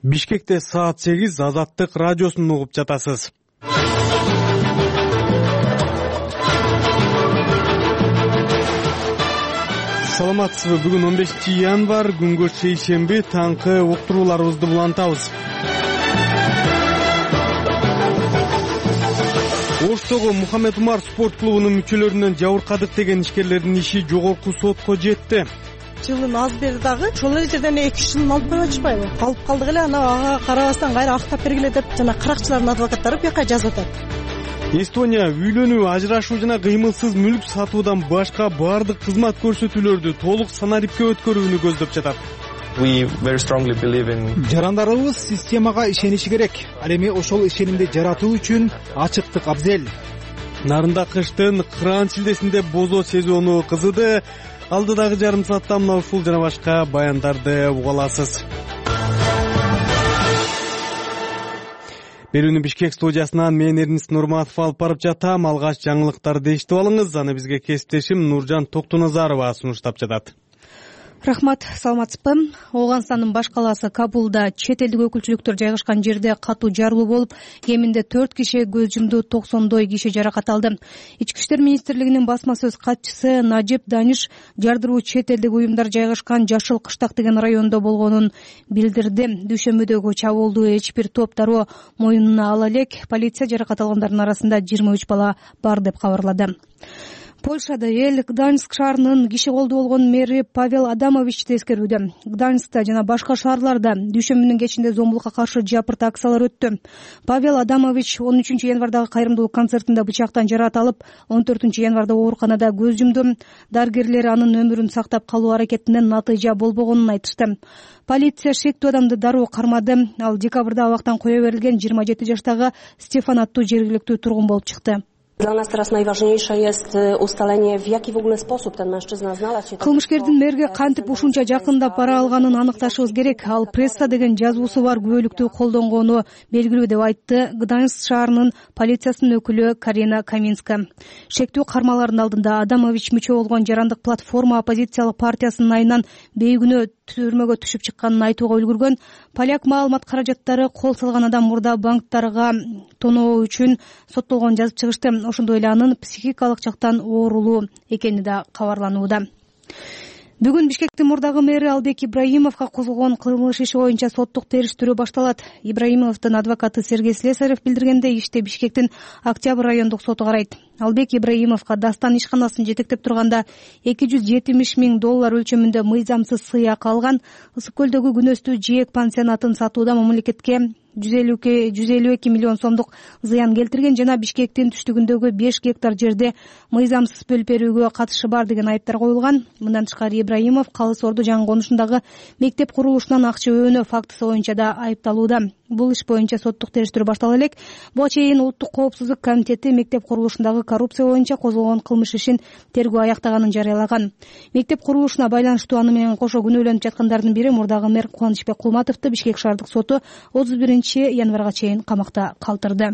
Бишкекте саат 8 Азаттык радиосун угуп жатасыз. Саламатсызбы? Бүгүн 15-январ, күнгө шейшемби, таңкы уктурууларыбызды улантабыз. Оштогу Мухаммед Умар спорт клубунун мүчөлөрүнөн жабыркадык деген ишкерлердин иши жогорку сотко жетти. Жылын аз бери дагы ошол эле жерден 2 жылын алып коюп атышпайбы? Алып калдык эле, ага карабастан кайра актап бергиле деп жана каракчылардын адвокаттары бияка жазып атат. Эстония үйлөнүү, ажырашуу жана кыймылсыз мүлк сатуудан башка бардык кызмат көрсөтүүлөрдү толук санариптке өткөрүүнү көздөп жатат. Жарандарыбыз системага ишениши керек. Ал эми ошол ишенимди жаратуу үчүн ачыктык абзел. Нарында кыштын кыраан шилдесинде бозо сезону кызыды. Алдыдагы жарым саатта мына ушул жана башка баяндарды уга аласыз. Берүүнү Бишкек студиясынан мен Эрнис Нурматов алып барып жатам. Алгач жаңылыктарды эшитип алыңыз. Аны бизге кесиптешим Нуржан Токтоназарова сунуштап жатат. Рахмат, саламатсызбы? Ооганстандын баш калаасы Кабулда чет элдик өкүлчүлүктөр жайгашкан жерде катуу жарылуу болуп, кеминде 4 киши көз жумду, 90 киши жаракат алды. Ички иштер министрлигинин басма сөз катчысы Наджиб Даниш жардыруу чет элдик уюмдар жайгашкан Жашыл Кыштак деген райондо болгонун билдирди. Дүйшөмбүдөгү чабуулду эч бир топ дароо моюнуна ала элек. Полиция жаракат алгандардын арасында 23 бала бар деп кабарлады. Польшада эл Гданьск шаарынын киши колдуу болгон мэри Павел Адамовичти эскерүүдө. Гданьскта жана башка шаарларда дүйшөмбүнүн кечинде зомбулукка каршы жапырт акциялар өттү. Павел Адамович 13 январдагы кайрымдуулук концертинде бычактан жараат алып, 14 январда ооруканада көз жумду. Дарыгерлер анын өмүрүн сактап калуу аракетинен натыйжа болбогонун айтышты. Полиция шектүү адамды дароо кармады. Ал декабрда абактан кое берилген 27 жаштагы Стефан аттуу жергиликтүү тургун болуп чыкты. Dla nas teraz najważniejsze jest ustalenie, w jaki w ogóle sposób ten mężczyzna znalazł się. Кылмышкердин мэрге кантип ушунча жакындап бара алганын аныкташыбыз керек. Ал пресса деген жазуусу бар күбөлүктү колдонгону белгилүү деп айтты Гданьск шаарынын полициясынын өкүлү Карина Каминска. Шектүү кармалардын алдында Адамович мүчө болгон жарандык платформа оппозициялык партиясынын айынан бейгүнөө түрмөгө түшүп чыкканын айтууга үлгүргөн. Поляк маалымат каражаттары кол салган адам мурда банктарга тоноо үчүн соттолгонун жазып чыгышты. Ошондой эле анын психикалык жактан оорулуу экени да кабарланууда. Бүгүн Бишкектин мурдагы мэри Албек Ибраимовго козголгон кылмыш иши боюнча соттук териштирүү башталат. Ибраимовдун адвокаты Сергей Слесарев билдиргендей, ишти Бишкектин Октябрь райондук соту карайт. Албек Ибраимовго Дастан ишканасын жетектеп турганда $270,000 өлчөмүндө мыйзамсыз сыйак алган. Ысык көлдөгү күнөстүү жээк пансионатын сатууда мамлекетке 152 миллион сомдук зыян келтирген жана Бишкектин түштүгүндөгү 5 гектар жерде мыйзамсыз бөлүп берүүгө катышы бар деген айыптар коюлган. Мындан тышкары Ибраимов Калыс Орду жаңы конушундагы мектеп курулушунан акча өөнөө фактысы боюнча да айыпталууда. Бул иш боюнча соттук териштирүү баштала элек. Буга чейин Улуттук коопсуздук комитети мектеп курулушундагы коррупция боюнча козголгон кылмыш ишин тергөө аяктаганын жарыялаган. Мектеп курулушуна байланыштуу аны менен кошо күнөөлөнүп жаткандардын бири мурдагы мэр Кубанычбек Кулматовду Бишкек шаардык соту 31 январга чейин камакта калтырды.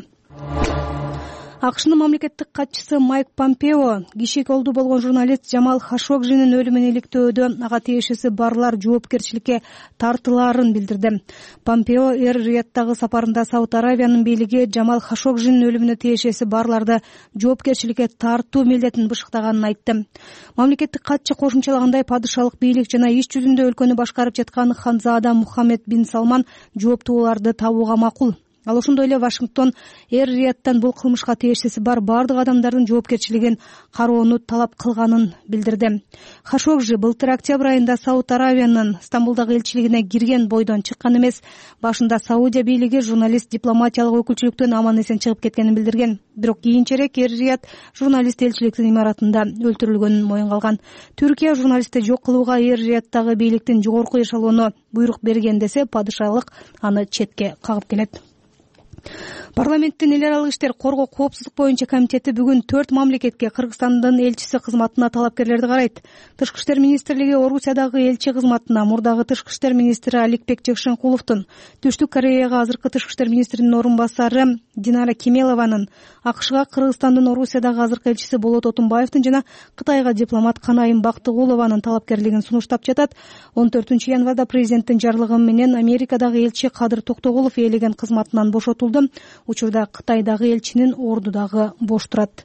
АКШнын мамлекеттик катчысы Майк Помпео киши колдуу болгон журналист Жамал Хашогжинин өлүмүн иликтөөдө ага тиешеси барлар жоопкерчиликке тартылаарын билдирди. Помпео Эр-Риядтагы сапарында Сауд Аравиянын бийлиги Жамал Хашогжинин өлүмүнө тиешеси барларды жоопкерчиликке тартуу милдетин бышыктаганын айтты. Мамлекеттик катчы кошумчалагандай, падышалык бийлик жана иш жүзүндө өлкөнү башкарып жаткан ханзаада Мухаммед бин Салман жооптууларды табууга макул. Ал ошондой эле Вашингтон Эр-Риядтан бул кылмышка тиешеси бар бардык адамдардын жоопкерчилигин кароону талап кылганын билдирди. Хашогжи былтыр октябрь айында Сауд Аравиянын Стамбулдагы элчилигине кирген бойдон чыккан эмес. Башында Саудия бийлиги журналист дипломатиялык өкүлчүлүктөн аман эсен чыгып кеткенин билдирген. Бирок кийинчерээк Эр-Рияд журналист элчиликтин имаратында өлтүрүлгөнүн моюнга алган. Түркия журналистти жок кылууга Эр-Рияттагы бийликтин жогорку эшелону буйрук берген десе, падышалык аны четке кагып келет. Парламенттин эл аралык иштер коргоо коопсуздук боюнча комитети бүгүн 4 мамлекетке Кыргызстандын элчиси кызматына талапкерлерди карайт. Тышкы иштер министрлиги Орусиядагы элчи кызматына мурдагы тышкы иштер министри Аликбек Жекшенкуловдун, Түштүк Кореяга азыркы тышкы иштер министринин орун басары Динара Кемелованын, АКШга Кыргызстандын Орусиядагы азыркы элчиси Болот Отунбаевдин жана Кытайга дипломат Канайым Бактыгулованын талапкерлигин сунуштап жатат. 14-январда президенттин жарлыгы менен Америкадагы элчи Кадыр Токтогулов ээлеген кызматынан бошотулду. Учурда Кытайдагы элчинин орду дагы бош турат.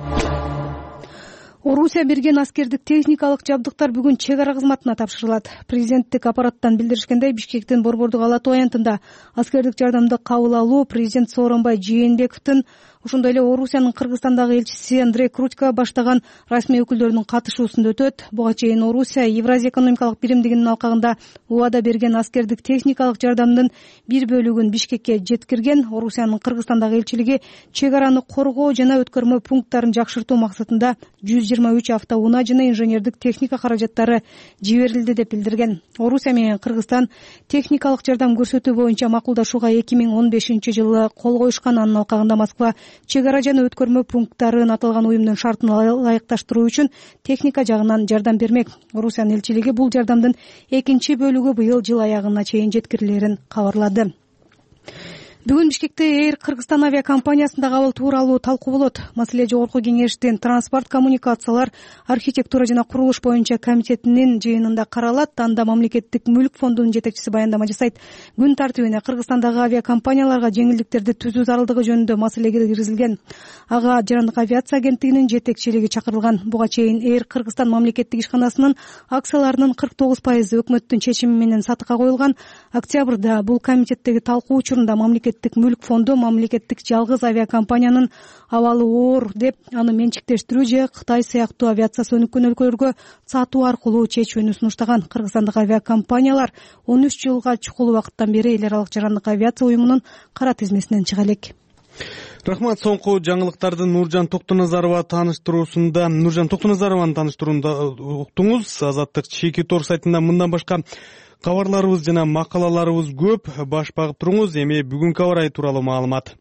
Орусия берген аскердик техникалык жабдыктар бүгүн чек ара кызматына тапшырылат. Президенттик аппараттан билдиришкендей, Бишкектин Борбордук Ала Тоо аянтында аскердик жардамды кабыл алуу президент Сооронбай Жээнбековдун, ошондой эле Орусиянын Кыргызстандагы элчиси Андрей Крутько баштаган расмий өкүлдөрүнүн катышуусунда өтөт. Буга чейин Орусия Евразия экономикалык биримдигинин алкагында убада берген аскердик техникалык жардамдын бир бөлүгүн Бишкекке жеткирген. Орусиянын Кыргызстандагы элчилиги чек араны коргоо жана өткөрмө пункттарын жакшыртуу максатында 123 автоунаа жана инженердик техника каражаттары жиберилди деп билдирген. Орусия менен Кыргызстан техникалык жардам көрсөтүү боюнча макулдашууга 2015-жылы кол коюшкан. Анын алкагында Москва чек ара жана өткөрмө пункттарын аталган уюмдун шартына ылайыкташтыруу үчүн техника жагынан жардам бермек. Орусиянын элчилиги бул жардамдын экинчи бөлүгү быйыл жыл аягына чейин жеткирилерин кабарлады. Бүгүн Бишкекте Эйр Кыргызстан авиакомпаниясында кабыл тууралуу талкуу болот. Маселе Жогорку Кеңештин транспорт, коммуникациялар, архитектура жана курулуш боюнча комитетинин жыйынында каралат. Анда мамлекеттик мүлк фондунун жетекчиси баяндама жасайт. Күн тартибине Кыргызстандагы авиакомпанияларга жеңилдиктерди түзүү зарылдыгы жөнүндө маселе киргизилген. Ага Жарандык авиация агенттигинин жетекчилиги чакырылган. Буга чейин Эйр Кыргызстан мамлекеттик ишканасынын акцияларынын 49% өкмөттүн чечими менен сатыкка коюлган. Октябрда бул комитеттеги талкуу учурунда мамлекеттик мүлк фонду мамлекеттик жалгыз авиакомпаниянын абалы оор деп аны менчиктештирүү же Кытай сыяктуу авиация өнүккөн өлкөлөргө сатуу аркылуу чечүүнү сунуштаган. Кыргызстандык авиакомпаниялар 13 жылга чукул убакыттан бери эл аралык жарандык авиация уюмунун кара тизмесинен чыга элек. Рахмат. Соңку жаңылыктарды Нуржан Токтоназарованы таныштыруунда уктуңуз. Азаттык чеки тор сайтында мындан башка кабарларыбыз жана макалаларыбыз көп. Баш багып туруңуз. Эми бүгүнкү аба ырайы тууралуу маалымат.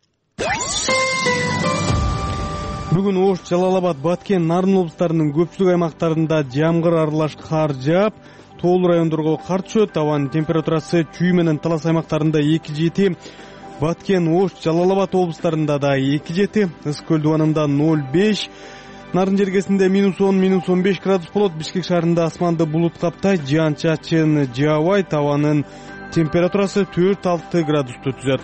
Бүгүн Ош, Жалал-Абад, Баткен, Нарын облустарынын көпчүлүк аймактарында жамгыр аралаш кар жаап, тоолуу райондорго кар түшөт. Абанын температурасы Чүй менен Талас аймактарында 2-7, Баткен, Ош, Жалал-Абад облустарында да 2-7, Ысык көл дубанында 0-5, Нарын жергесинде -10, -15 градус болот. Бишкек шаарында асманды булут каптайт, жаан-чачын жаабайт. Абанын температурасы 4-6 градусту түзөт.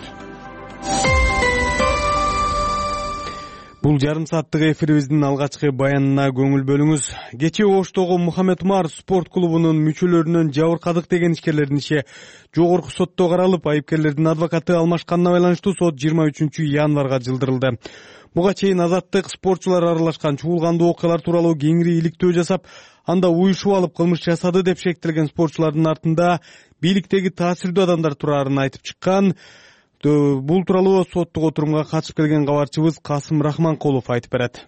Бул жарым сааттык эфирибиздин алгачкы баянына көңүл бөлүңүз. Кечээ Оштогу Мухаммед Умар спорт клубунун мүчөлөрүнөн жабыркадык деген ишкерлердин иши жогорку сотто каралып, айыпкерлердин адвокаты алмашканына байланыштуу сот 23 январга жылдырылды. Буга чейин Азаттык спортчулар аралашкан чуулгандуу окуялар тууралуу кеңири иликтөө жасап, анда уюшуп алып кылмыш жасады деп шектелген спортчулардын артында бийликтеги таасирдүү адамдар турарын айтып чыккан. Бул тууралуу соттук отурумга катышып келген кабарчыбыз Касым Рахманкулов айтып берет.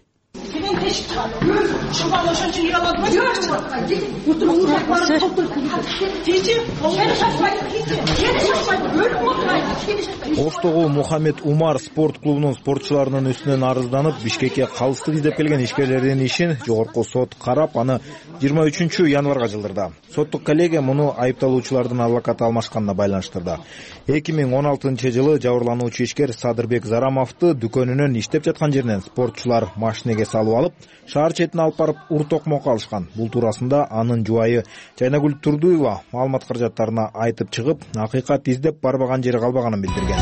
Оштогу Мухаммед Умар спорт клубунун спортчуларынын үстүнөн арызданып, Бишкекке калыстык издеп келген ишкерлердин ишин жогорку сот карап, аны 23 январга жылдырды. Соттук коллегия муну айыпталуучулардын адвокаты алмашканына байланыштырды. 2016-жылы жабырлануучу ишкер Садырбек Зарамовду дүкөнүнөн иштеп жаткан жеринен спортчулар машинеге салып алып, шаар четине алып барып ур-токмок алышкан. Бул туурасында анын жубайы Жайнагүл Турдуева маалымат каражаттарына айтып чыгып, акыйкат издеп барбаган жери калбаганын билдирген.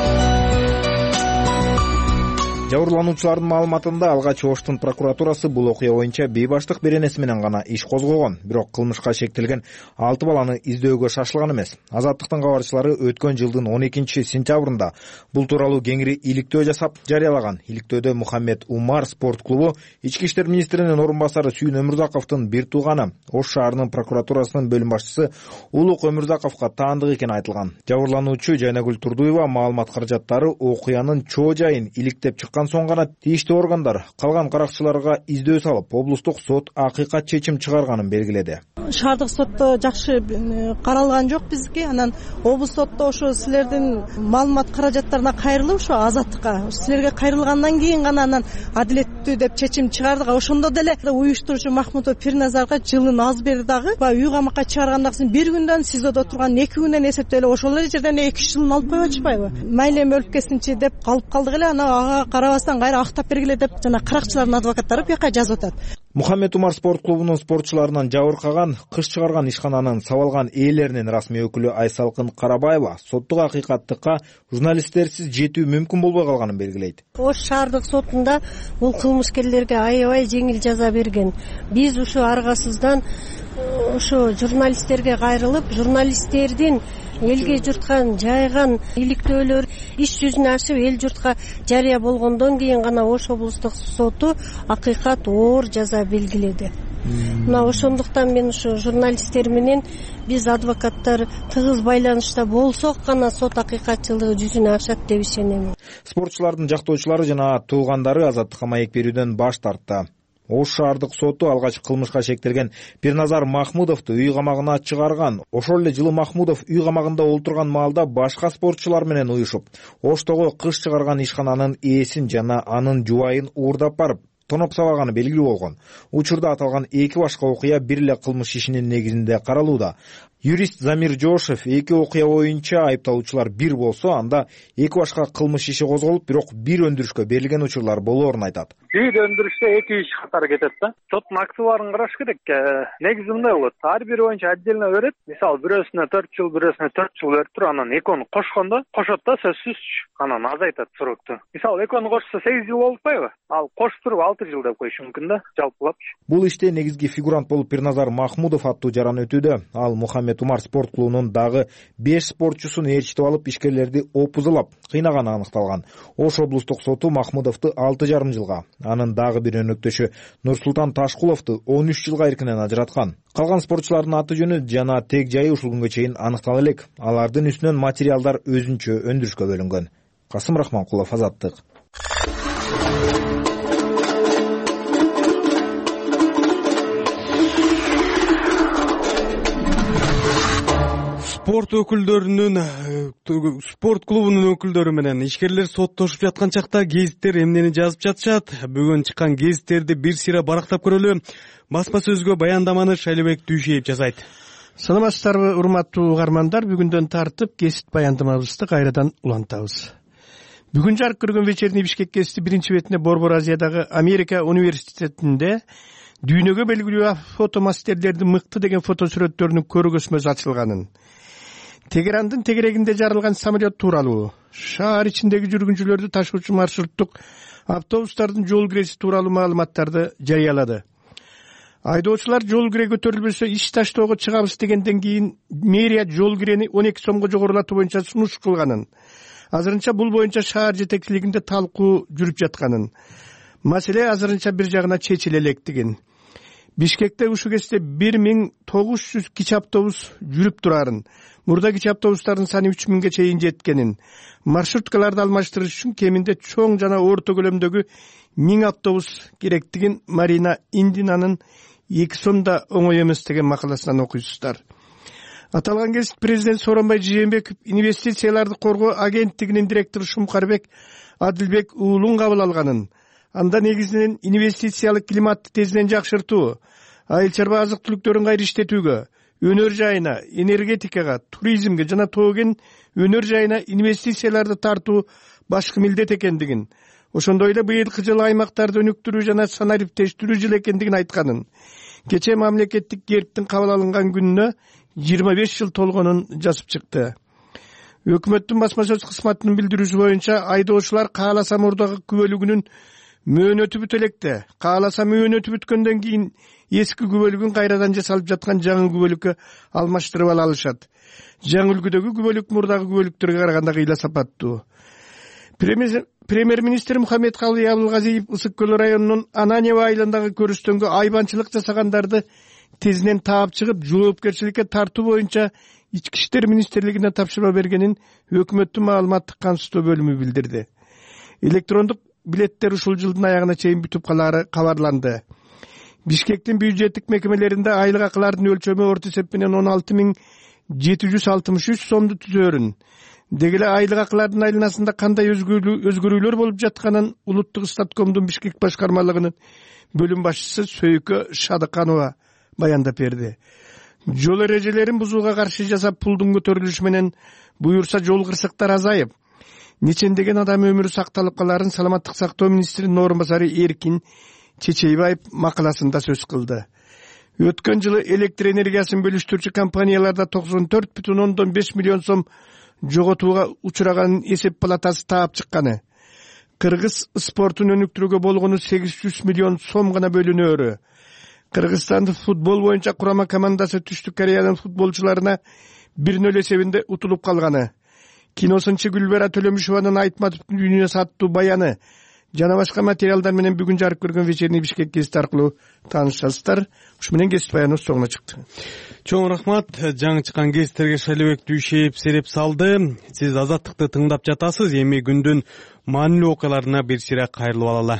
Жабырлануучулардын маалыматында алгач Оштун прокуратурасы бул окуя боюнча бейбаштык беренеси менен гана иш козгогон, бирок кылмышка шектелген 6 баланы издөөгө шашылган эмес. Азаттыктын кабарчылары өткөн жылдын 12 сентябрында бул тууралуу кеңири иликтөө жасап жарыялаган. Иликтөөдө Мухаммед Умар спорт клубу ички иштер министринин орун басары Сүйүн Өмүрзаковдун бир тууганы, Ош шаарынын прокуратурасынын бөлүм башчысы Улук Өмүрзаковго таандык экени айтылган. Жабырлануучу Жайнагүл Турдуева маалымат каражаттары окуянын чоо жайын иликтеп чыккан андан соң гана тийиштүү органдар калган каракчыларга издөө салып, облустук сот акыйкат чечим чыгарганын белгиледи. Шаардык сотто жакшы каралган жок бизге. Анан облус сотто ошо силердин маалымат каражаттарына кайрылып, ошо азаттыкка силерге кайрылгандан кийин гана анан адилеттүү деп чечим чыгардык. Ошондо деле уюштуруучу Махмутов Пирназарга жылын аз бери дагы үй камакка чыгаргандан кийин 1 күндөн СИЗОдо турган 2 күндөн эсептеп эле ошол эле жерден 2 жылын алып коюп атышпайбы? Майле өлүп кетсинчи деп калып калдык эле. Ана ага карабастан кайра актап бергиле деп жана каракчылардын адвокаттары бияка жазып атат. Мухаммед Умар спорт клубунун спортчуларынан жабыркаган, кыш чыгарган ишкананын сабалган ээлеринин расмий өкүлү Айсалкын Карабаева соттук акыйкаттыкка журналисттерсиз жетүү мүмкүн болбой калганын белгилейт. Ош шаардык сотунда бул кылмышкерлерге аябай жеңил жаза берген. Биз ушу аргасыздан ошо журналисттерге кайрылып, журналисттердин элге журтка жайган иликтөөлөр иш жүзүнө ашып эл журтка жарыя болгондон кийин гана Ош облустук соту акыйкат оор жаза белгиледи. Мына ошондуктан мен ушу журналисттер менен биз адвокаттар тыгыз байланышта болсок гана сот акыйкатчылыгы жүзүнө ашат деп ишенем. Спортчулардын жактоочулары жана туулгандары азаттыкка маек берүүдөн баш тартты. Ош шаардык соту алгач кылмышка шектелген Пирназар Махмудовду үй камагына чыгарган. Ошол эле жылы Махмудов үй камагында олтурган маалда башка спортчулар менен уюшуп, Оштогу кыш чыгарган ишкананын ээсин жана анын жубайын уурдап барып, тоноп сабаганы белгилүү болгон. Учурда аталган 2 башка окуя бир эле кылмыш ишинин негизинде каралууда. Юрист Замир Жошев 2 окуя боюнча айыпталуучулар бир болсо, анда 2 башка кылмыш иши козголуп, бирок бир өндүрүшкө берилген учурлар болоорун айтат. Бир өндүрүштө 2 иш катары кетет да. Соттун актыларын караш керек. Негизи мындай болот. Ар бири боюнча отдельно берет. Мисалы, бирөөсүнө 4 жыл, бирөөсүнө 4 жыл берип туруп, анан экөөнү кошкондо, кошот да сөзсүз анан азайтат срокту. Мисалы, экөөнү кошсо 8 жыл болуппайбы? Ал коштуп туруп 6 жыл деп коюшу мүмкүн да, жалпылапчы. Бул иште негизги фигурант болуп Пирназар Махмудов аттуу жаран өтүүдө. Ал Мухаммед Умар спорт клубунун дагы 5 спортчусун ээрчитип алып, ишкерлерди опузулап, кыйнаганы аныкталган. Ош облустук соту Махмудовду 6,5 жылга, анын дагы бир өнөктөшү Нурсултан Ташкуловду 13 жылга эркинен ажыраткан. Калган спортчулардын аты жөнү жана тег жайы ушул күнгө чейин аныктала элек. Алардын үстүнөн материалдар өзүнчө өндүрүшкө бөлүнгөн. Касым Рахманкулов, Азаттык. Спорт клубунун өкүлдөрү менен ишкерлер соттошуп жаткан чакта гезиттер эмнени жазып жатышат? Бүгүн чыккан гезиттерди бир сыйра барактап көрөлү. Басма сөзгө баяндаманы Шайлебек Дүйшеев жасайт. Саламатсыздарбы, урматтуу угармандар? Бүгүндөн тартып гезит баяндамабызды кайрадан улантабыз. Бүгүн жарык көргөн вечерний Бишкек гезити биринчи бетинде Борбор Азиядагы Америка университетинде дүйнөгө белгилүү фотомастерлердин мыкты деген фотосүрөттөрүнүн көргөзмөсү ачылганын, Тегерандын тегерегинде жарылган самолет тууралуу, шаар ичиндеги жүргүнчүлөрдү ташуучу маршруттук автобустардын жол киреси тууралуу маалыматтарды жарыялады. Айдоочулар жол кире көтөрүлбөсө иш таштоого чыгабыз дегенден кийин мэрия жол кирени 12 сомго жогорулатуу боюнча сунуш кылганын. Азырынча бул боюнча шаар жетекчилигинде талкуу жүрүп жатканын, маселе азырынча бир жагына чечиле электигин. Бишкекте ушул кезде 1900 кичи автобус жүрүп турарын, мурда кичи автобустардын саны 3000ге чейин жеткенин, маршруткаларды алмаштырыш үчүн кеминде чоң жана орто көлөмдөгү 1000 автобус керектигин Марина Индинанын 2 сомда оңой эмес деген макаласынан окуйсуздар. Аталган гезит президент Сооронбай Жээнбеков инвестицияларды коргоо агенттигинин директору Шумкарбек Адилбек уулун кабыл алганын, анда негизинен инвестициялык климатты тезинен жакшыртуу, айыл чарба азык түлүктөрүн кайра иштетүүгө, өнөр жайына, энергетикага, туризмге жана тоген өнөр жайына инвестицияларды тартуу башкы милдет экендигин, ошондой эле быйылкы жылы аймактарды өнүктүрүү жана санариптештирүү жылы экендигин айтканын, кечээ мамлекеттик гербтин кабыл алынган күнүнө 25 жыл толгонун жазып чыкты. Өкмөттүн басма сөз кызматынын билдирүүсү боюнча айдоочулар кааласа мурдагы күбөлүгүнүн мөөнөтү бүтө электе, кааласа мөөнөтү бүткөндөн кийин эски күбөлүгүн кайрадан жасалып жаткан жаңы күбөлүккө алмаштырып ала алышат. Жаңы үлгүдөгү күбөлүк мурдагы күбөлүктөргө караганда кыйла сапаттуу. Премьер-министр Мухаммед Калый Абылгазиев Ысык көл районунун Ананьево айылындагы көрүстөнгө айбанчылык жасагандарды тезинен таап чыгып, жоопкерчиликке тартуу боюнча Ички иштер министрлигине тапшырма бергенин өкмөттүн маалыматтык камсыздоо бөлүмү билдирди. Электрондук билеттер ушул жылдын аягына чейин бүтүп калары кабарланды. Бишкектин бюджеттик мекемелеринде айлык акылардын өлчөмү орто эсеп менен 16.763 сомду түзөөрүн. Деги эле айлык акылардын айланасында кандай өзгөрүүлөр болуп жатканын улуттук статкомдун Бишкек башкармалыгынын бөлүм башчысы Сөйкө Шадыканова баяндап берди. Жол эрежелерин бузууга каршы жасап пулдун көтөрүлүшү менен буюрса жол кырсыктары азайып, нечендеген адам өмүрү сакталып каларын саламаттык сактоо министринин орун басары Эркин Чечейбаев макаласында сөз кылды. Өткөн жылы электр энергиясын бөлүштүрүүчү компанияларда 94,5 миллион сом жоготууга учураганын эсеп палатасы таап чыкканы. Кыргыз спортун өнүктүрүүгө болгону 800 миллион сом гана бөлүнөөрү. Кыргызстандын футбол боюнча курама командасы Түштүк Кореянын футболчуларына 1-0 эсебинде утулуп калганы. Киносунчу Гүлбара Төлөмүшованын Айтматов дүйнөсү аттуу баяны жана башка материалдар менен бүгүн жарык көргөн вечерний Бишкек гезити аркылуу таанышасыздар. Ушу менен гезит баяныбыз соңуна чыкты. Чоң рахмат. Жаңы чыккан гезиттерге Шайлебек Дүйшеев сереп салды. Сиз Азаттыкты тыңдап жатасыз. Эми күндүн маанилүү окуяларына бир сире кайрылып алалы.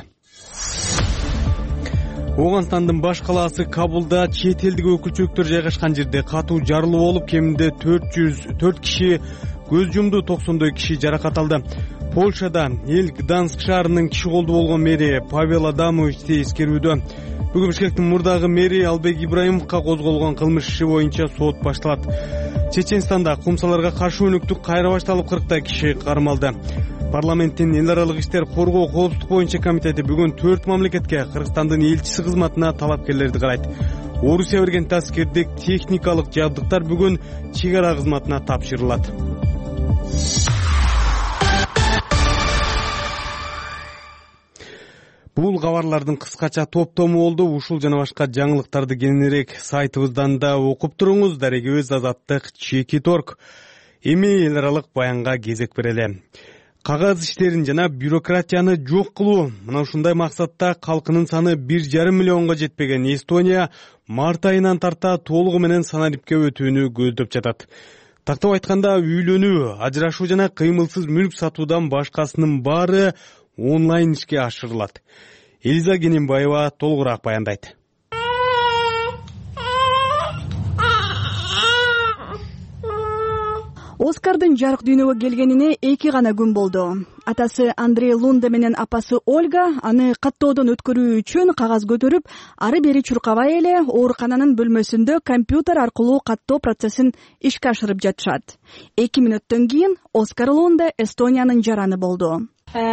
Оганстандын баш калаасы Кабулда чет элдик өкүлчүлүктөр жайгашкан жерде катуу жарылуу болуп, кеминде 404 киши көз жумду, 92 киши жаракат алды. Польшада эл Гданск шаарынын киши колду болгон мэри Павел Адамовичти эскерүүдө. Бүгүн Бишкектин мурдагы мэри Албек Ибраимовго козголгон кылмыш иши боюнча сот башталат. Чеченстанда кумсаларга каршы өнүктүк кайра башталып 40 киши кармалды. Парламенттин эл аралык иштер коргоо коопсуздук боюнча комитети бүгүн 4 мамлекетке Кыргызстандын элчиси кызматына талапкерлерди карайт. Орусия берген таскердик техникалык жабдыктар бүгүн чек ара кызматына тапшырылат. Бул кабарлардын кыскача топтому болду. Ушул жана башка жаңылыктарды кененирээк сайтыбыздан да окуп туруңуз. Дарегибиз Азаттык Чекит.org. Эми эл аралык баянга кезек берели. Кагаз иштерин жана бюрократияны жок кылуу. Мына ушундай максатта калкынын саны 1,5 миллионго жетпеген Эстония март айынан тарта толугу менен санариптке өтүүнү көздөп жатат. Тактап айтканда, үйлөнүү, ажырашуу жана кыймылсыз мүлк сатуудан башкасынын баары онлайн ишке ашырылат. Элиза Кененбаева толугураак баяндайт. Оскардың жарык дүйнөгө келгенине 2 гана күн болду. Атасы Андрей Лунде менен апасы Ольга аны каттоодон өткөрүү үчүн кагаз көтөрүп, ары бери чуркабай эле оорукананын бөлмөсүндө компьютер аркылуу каттоо процессин ишке ашырып жатышат. 2 мүнөттөн кийин Оскар Лунде Эстониянын жараны болду.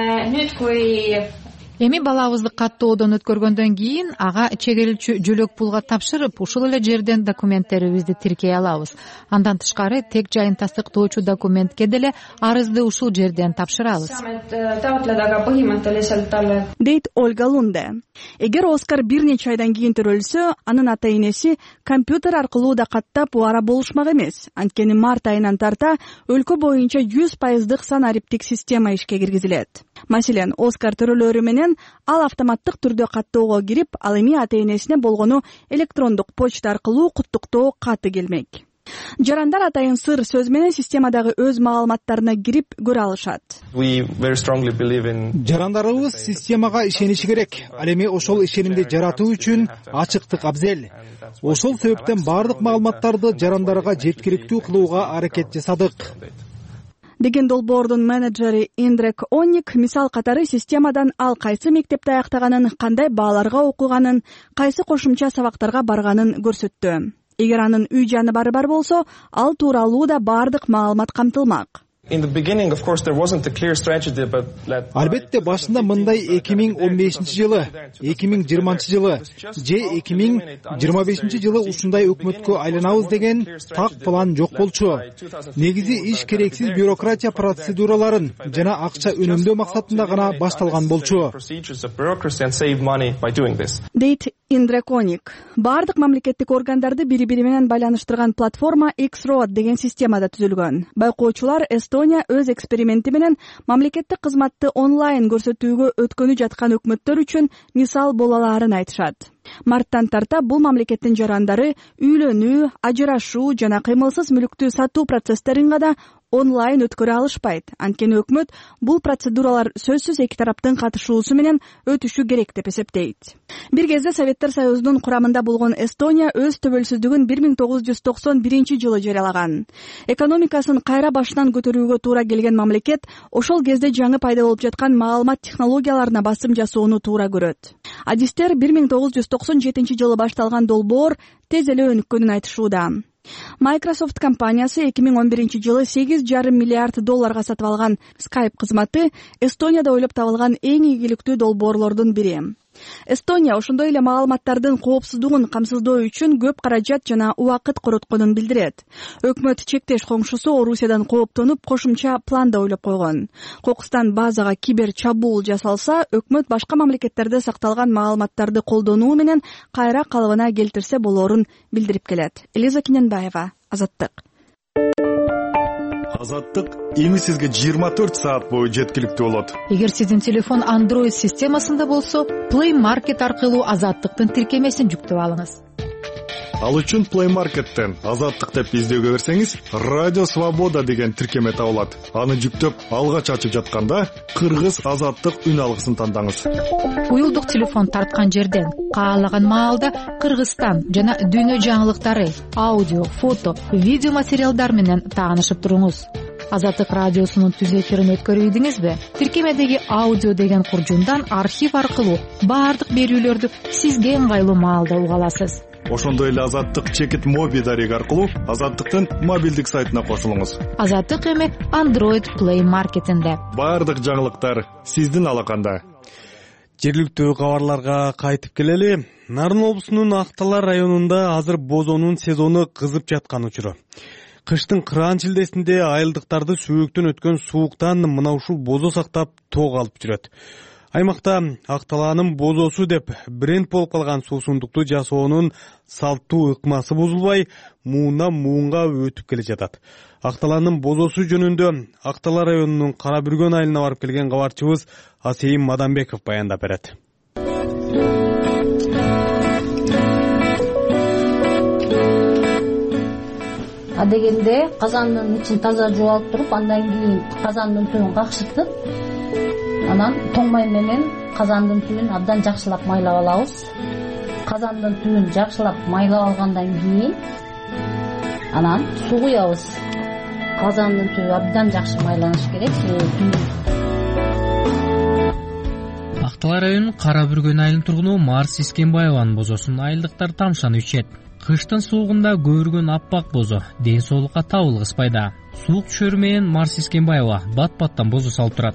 Эми балабызды каттоодон өткөргөндөн кийин ага чегерилчү жөлөк пулга тапшырып, ушул эле жерден документтерибизди тиркей алабыз. Андан тышкары тек жайын тастыктоочу документке деле арызды ушул жерден тапшырабыз. Дейт Ольга Лунде. Эгер Оскар бир нече айдан кийин төрөлсө, анын ата-энеси компьютер аркылуу да каттап убара болушмак эмес. Анткени март айынан тарта өлкө боюнча 100% санариптик система ишке киргизилет. Маселен, Оскар төрөлөрү менен ал автоматтык түрдө каттоого кирип, ал эми ата-энесине болгону электрондук почта аркылуу куттуктоо каты келмек. Жарандар атайын сыр сөз менен системадагы өз маалыматтарына кирип көрө алышат. Жарандарыбыз системага ишениши керек. Ал эми ошол ишенимди жаратуу үчүн ачыктык абзел. Ошол себептен бардык маалыматтарды жарандарга жеткиликтүү кылууга аракет жасадык. Деген долбоордун менеджери Индрек Онник мисал катары системадан ал кайсы мектепте аяктаганын, кандай бааларга окуганын, кайсы кошумча сабактарга барганын көрсөттү. Эгер анын үй жаны бар болсо, ал тууралуу да бардык маалымат камтылмак. Албетте башында мындай 2015-жылы, 2020-жылы же 2025-жылы ушундай өкмөткө айланабыз деген так план жок болчу. Негизи иш керексиз бюрократия процедураларын жана акча үнөмдөө максатында гана башталган болчу. Дейт Индреконик. Бардык мамлекеттик органдарды бири-бири менен байланыштырган платформа X-Road деген системада түзүлгөн. Байкоочулар Эстония өз эксперименти менен мамлекеттик кызматты онлайн көрсөтүүгө өткөнү жаткан өкмөттөр үчүн мисал боло аларын айтышат. Марттан тарта бул мамлекеттин жарандары үйлөнүү, ажырашуу жана кыймылсыз мүлүктү сатуу процесстерин гана онлайн өткөрө алышпайт. Анткени өкмөт бул процедуралар сөзсүз эки тараптын катышуусу менен өтүшү керек деп эсептейт. Бир кезде Советтер Союзунун курамында болгон Эстония өз төбөлсүздүгүн 1991-жылы жарыялаган. Экономикасын кайра башынан көтөрүүгө туура келген мамлекет ошол кезде жаңы пайда болуп жаткан маалымат технологияларына басым жасоону туура көрөт. Адистер 1997-жылы башталган долбоор тез эле өнүккөнүн айтышууда. Microsoft компаниясы 2011-жылы $8,5 миллиард сатып алган Skype кызматы Эстонияда ойлоп табылган эң ийгиликтүү долбоорлордун бири. Эстония ошондой эле маалыматтардын коопсуздугун камсыздоо үчүн көп каражат жана убакыт коротконун билдирет. Өкмөт чектеш коңшусу Орусиядан кооптонуп, кошумча план да ойлоп койгон. Кокустан базага кибер чабуул жасалса, өкмөт башка мамлекеттерде сакталган маалыматтарды колдонуу менен кайра калыбына келтирсе болоорун билдирип келет. Элиза Киненбаева, Азаттык. Азаттык эми сизге 24 саат бою жеткиликтүү болот. Эгер сиздин телефон Android системасында болсо, Play Market аркылуу Азаттыктын тиркемесин жүктөп алыңыз. Ал үчүн Play Market'тен Азаттык деп издөөгө берсеңиз, Радио Свобода деген тиркеме табылат. Аны жүктөп, алгач ачып жатканда Кыргыз Азаттык үн алгысын тандаңыз. Уюлдук телефон тарткан жерден каалаган маалда Кыргызстан жана дүйнө жаңылыктары, аудио, фото, видео материалдар менен таанышып туруңуз. Азаттык радиосунун түз эфирин өткөрүп ийдиңизби? Тиркемедеги аудио деген куржундан архив аркылуу баардык берүүлөрдү сизге ыңгайлуу маалда уга аласыз. Ошондой эле Азаттык чекит моби дареги аркылуу Азаттыктын мобилдик сайтына кошулуңуз. Азаттык эми Android Play Market'инде. Баардык жаңылыктар сиздин алаканда. Жергиликтүү кабарларга кайтып келели. Нарын облусунун Акталар районунда азыр бозонун сезону кызып жаткан учуру. Кыштын кыраан шилдесинде айылдыктарды сөөктөн өткөн сууктан мына ушул бозо сактап тоок алып жүрөт. Аймакта Акталаанын бозосу деп бренд болуп калган суусундукту жасоонун салттуу ыкмасы бузулбай, муунга өтүп келе жатат. Акталаанын бозосу жөнүндө Акталар районунун Кара Бүргөн айылына барып келген кабарчыбыз Асейим Мадамбеков баяндап берет. Адегенде казандын ичин таза жууп алып туруп, андан кийин казандын түбүн какшытып, анан тоң май менен казандын түбүн абдан жакшылап майлап алабыз. Казандын түбүн жакшылап майлап алгандан кийин анан суу куябыз. Казандын түбү абдан жакшы майланыш керек. Акталар районунун Кара Бүргөн айылынын тургуну Марс Искенбаеванын бозосун айылдыктар тамшанып ичет. Кыштын суугунда көөргөн аппак бозо ден соолукка табыл кыспайда. Суук түшөрү менен Марс Искенбаева бат-баттан бозо салып турат.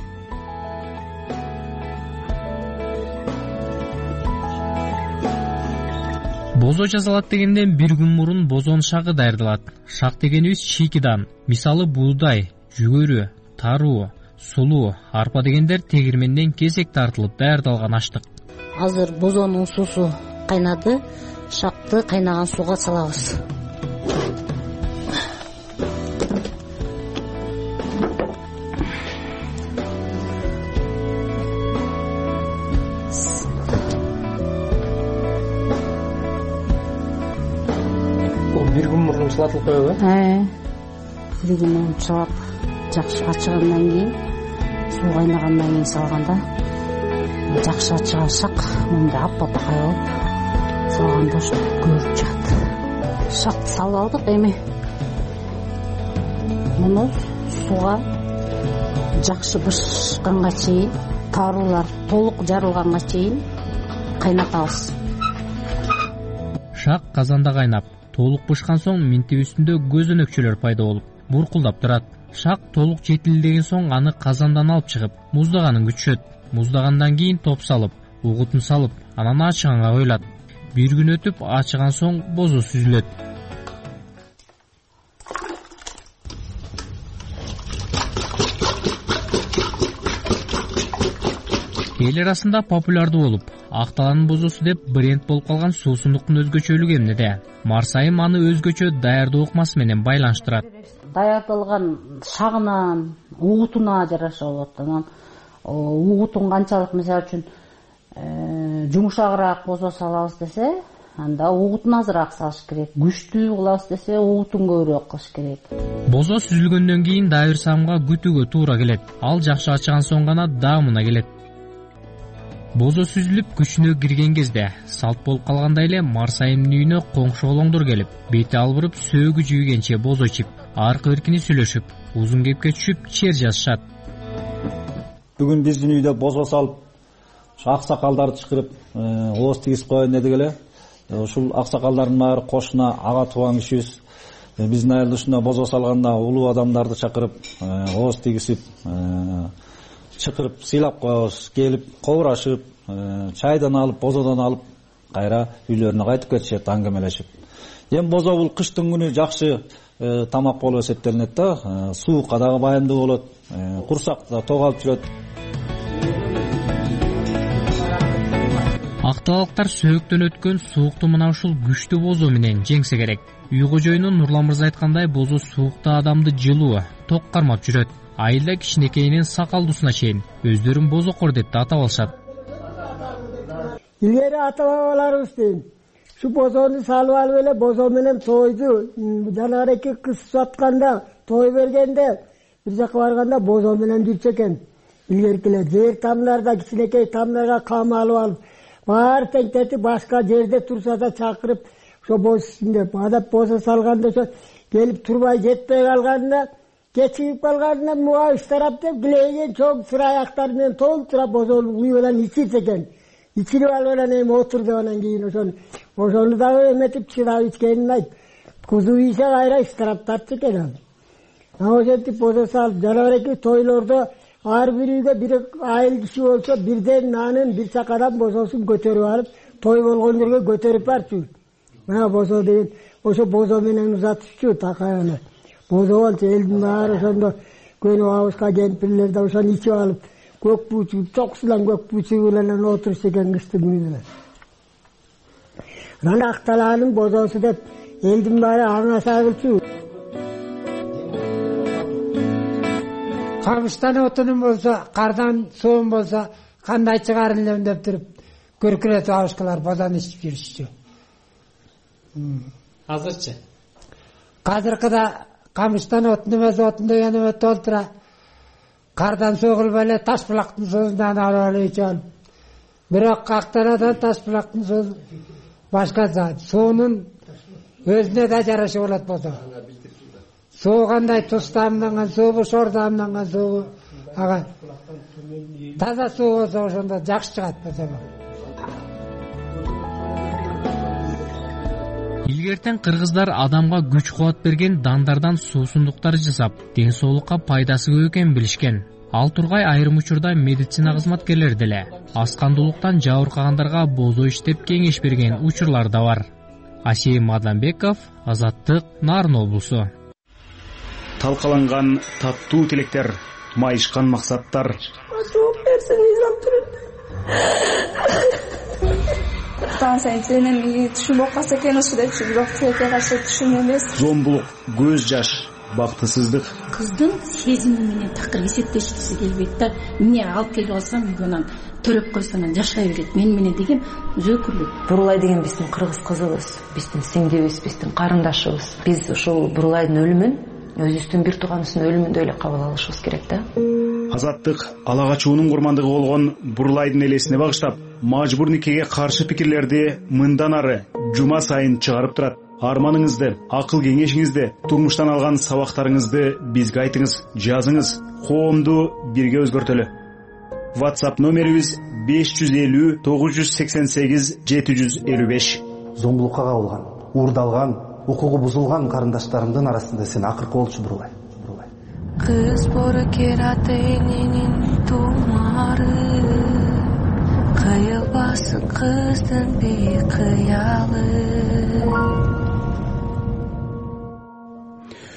Бозо жасалат дегенден бир күн мурун бозонун шагы даярдалат. Шак дегенибиз чийкидан, мисалы буудай, жүгөрү, таруу, сулуу, арпа дегендер тегирменден кесек тартылып даярдалган аштык. Азыр бозонун суусу кайнады, шакты кайнаган сууга салабыз. Бир күн мурун чылатылып коебу? Бир күн мурун чылап, жакшы ачыгандан кийин, суу кайнагандан кийин салганда жакшы ачыган шак мындай аппапакай болуп салганда ошо көөрүп чыгат. Шакты салып алдык, эми муну сууга жакшы бышканга чейин, таруулар толук жарылганга чейин кайнатабыз. Шак казанда кайнап, толук бышкан соң минтип үстүндө көзөнөкчөлөр пайда болуп, буркулдап турат. Шак толук жетилдеген соң аны казандан алып чыгып, муздаганын күтүшөт. Муздагандан кийин топ салып, угутун салып, анан ачыганга коюлат. Бир күн өтүп, ачыган соң бозо сүзүлөт. Эл арасында популярдуу болуп, Акталаанын бозосу деп бренд болуп калган суусундуктун өзгөчөлүгү эмнеде? Марсайым аны өзгөчө даярдоо ыкмасы менен байланыштырат. Даярдалган шагынан, угутуна жараша болот. Анан угутун канчалык, мисалы үчүн жумшагыраак бозо салабыз десе, анда угутун азыраак салыш керек. Күчтүү кылабыз десе, угутун көбүрөөк кылыш керек. Бозо сүзүлгөндөн кийин дайыр самга күтүүгө туура келет. Ал жакшы ачыган соң гана даамына келет. Бозо сүзүлүп күчүнө кирген кезде салт болуп калгандай эле Марсайымдын үйүнө коңшу колоңдор келип, бети албырып сөөгү жүйгенче бозо ичип, аркы беркини сүйлөшүп, узун кепке түшүп чер жазышат. Бүгүн биздин үйдө бозо салып, аксакалдарды чакырып, ооз тийгизип коеюн дедик эле. Ушул аксакалдардын баары кошуна ага тууган кишибиз. Биздин айылда ушундай бозо салганда улуу адамдарды чакырып, ооз тийгизип, чакырып сыйлап коебуз, келип кобурашып, чайдан алып, бозодон алып, кайра үйлөрүнө кайтып кетишет, аңгемелешип. Эми бозо бул кыштын күнү жакшы тамак болуп эсептелинет да, суукка дагы байымдуу болот, курсакта ток алып жүрөт. Актыбалыктар сөөктөн өткөн суукту мына ушул күчтүү бозо менен жеңсе керек. Үй кожоюну Нурлан мырза айткандай, бозо суукта адамды жылуу, ток кармап жүрөт. Айылда кичинекейинен сакалдуусуна чейин өздөрүн бозокор деп атап алышат. Илгери ата-бабаларыбыз дейм, şu bozonu salып алып эле бозо менен тойду, жанагы эки кыз сатканда, той бергенде, бир жака барганда бозо менен жүрчү экен. Илгеркилер жер тамдарда кичинекей тамдарга кам алып алып, баары теңтетип башка жерде турса да чакырып, ошо боз деп адап бозо салганда ошо келип турбай жетпей калганда, кечигип калганда муга ыштарап деп килейген чоң сыра аяктар менен толтура бозонун уй менен ичит экен. Ичирип алып эле эми отурду, анан кийин ошону дагы эметип чыдап ичкенин айтып, кузу ийсе кайра ыштарап тартчу экен ал. Ошентип бозо салып, жанагы эки тойлордо ар бир үйгө бир айыл киши болсо бирден нанын бир чакадан бозосун көтөрүп алып, той болгон жерге көтөрүп барчу. Мына бозо деген ошо бозо менен узатышчу такаяны. Бозо болчу элдин баары ошондо көнүп абышка кемпирлер да ошону ичип алып, көк буучу, чокусулан көк буучу менен отуруш экен кыштын күнүнө. Анан Акталаанын бозосу деп элдин баары аңаса кылчу. Камыштан отунун болсо, кардан суун болсо, кандай чыгарын элем деп туруп, көркүрөтүп абышкалар бозону ичип жүрүшчү. Азырчы? Азыркыда камыштан отун эмес, отун деген эме толтура. Кардан сөгүлбөй эле таш булактын суунан алып эле ичип алып. Бирок Актанадан таш булактын суун башка суунун өзүнө да жарашы болот бозо. Суу кандай туз таамданган суубу, шор таамданган суубу, ага таза суу болсо ошондо жакшы чыгат бозо. Илгертен кыргыздар адамга күч кубат берген дандардан суусундуктар жасап, ден соолукка пайдасы көп экенин билишкен. Ал тургай айрым учурда медицина кызматкерлери деле аскандуулуктан жабыркагандарга бозо иштеп кеңеш берген учурлар да бар. Асейим Мадамбеков, Азаттык, Нарын облусу. Талкаланган таттуу тилектер, майышкан максаттар. Зомбулук, көз жаш, бактысыздык. Кыздын сезими менен такыр эсептешкиси келбейт да. Эмне алып келип алсам, анан төлөп койсоң жашай берет. Мен менен деген өзөкүлүк. Бурулай деген биздин кыргыз кызыбыз, биздин сиңдибиз, биздин карындашыбыз. Биз ушул Бурулайдын өлүмүн өзүбүздүн бир тууганыбыздын өлүмүндөй эле кабыл алышыбыз керек да. Азаттык ала качуунун курмандыгы болгон Бурулайдын элесине багыштап, мажбур никеге каршы пикирлерди мындан ары жума сайын чыгарып турат. Арманыңызды, акыл кеңешиңизди, турмуштан алган сабактарыңызды бизге айтыңыз, жазыңыз. Коомду бирге өзгөртөлү. WhatsApp номерибиз 550 988 755. Зомбулукка кабылган, уурдалган, укугу бузулган карындаштарымдын арасында сен акыркы болчу Бурулай. Кыз боркер ата эненин тумары, кыйылбасын кыздын бекыялы.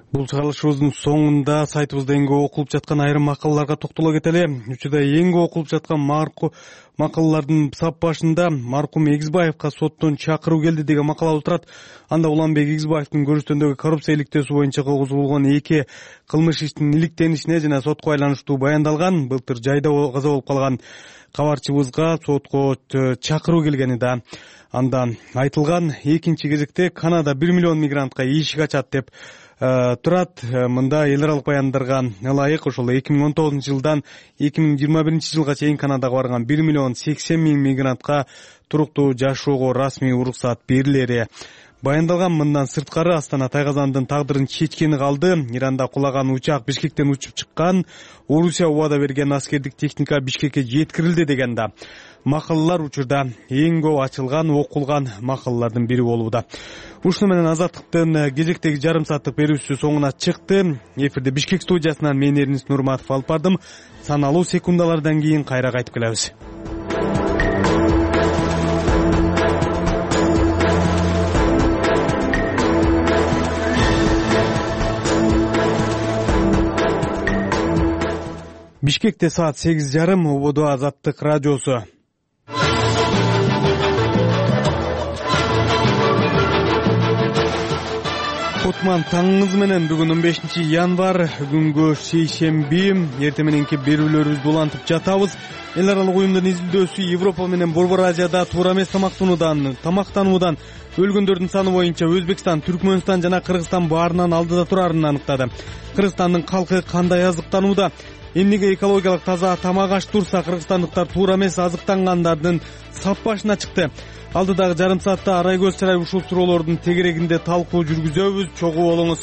Бул чыгарылышыбыздын соңунда сайтыбызда эң көп окулуп жаткан айрым макалаларга токтоло кетели. Учурда эң көп окулуп жаткан макалалардын сап башында маркум Эгизбаевка соттон чакыруу келди деген макала турат. Анда Уланбек Эгизбаевдин көрүштөндөгү коррупция иликтөөсү боюнча козголгон 2 кылмыш иштин иликтенишине жана сотко айланыштуу баяндалган. Былтыр жайда каза болуп калган кабарчыбызга сотко чакыруу келгени да андан айтылган. Экинчи кезекте Канада 1 миллион мигрантка эшик ачат деп турат. Мында эл аралык баяндарга ылайык ошол 2019 жылдан 2021 жылга чейин Канадага барган 1 миллион 80 миң мигрантка туруктуу жашоого расмий уруксат берилери баяндалган. Мындан сырткары Астана Тайгазандын тагдырын чечкени калды. Иранда кулаган учак Бишкектен учуп чыккан. Орусия убада берген аскердик техника Бишкекке жеткирилди деген да макалалар учурда эң көп ачылган, окулган макалалардын бири болууда. Ушуну менен Азаттыктын кезектеги жарым сааттык берүүсү соңуна чыкты. Эфирде Бишкек студиясынан мен Эрнис Нурматов алып бардым. Саналуу секундалардан кийин кайра кайтып келебиз. Бишкекте саат 8:30, ободо Азаттык радиосу. Кутман таңыңыз менен бүгүн 15 январ, күнгө шейшемби, эртең мененки берүүлөрүбүздү улантып жатабыз. Эл аралык уюмдун изилдөөсү Европа менен Борбор Азияда туура эмес тамактануудан өлгөндөрдүн саны боюнча Өзбекстан, Түркмөнстан жана Кыргызстан баарынан алдыда турарын аныктады. Кыргызстандын калкы кандай азыктанууда? Эмнеге экологиялык таза тамак аш турса, кыргызстандыктар туура эмес азыктангандардын сап башына чыкты. Алдыдагы жарым саатта арай көз чарай ушул суроолордун тегерегинде талкуу жүргүзөбүз. Чогуу болуңуз.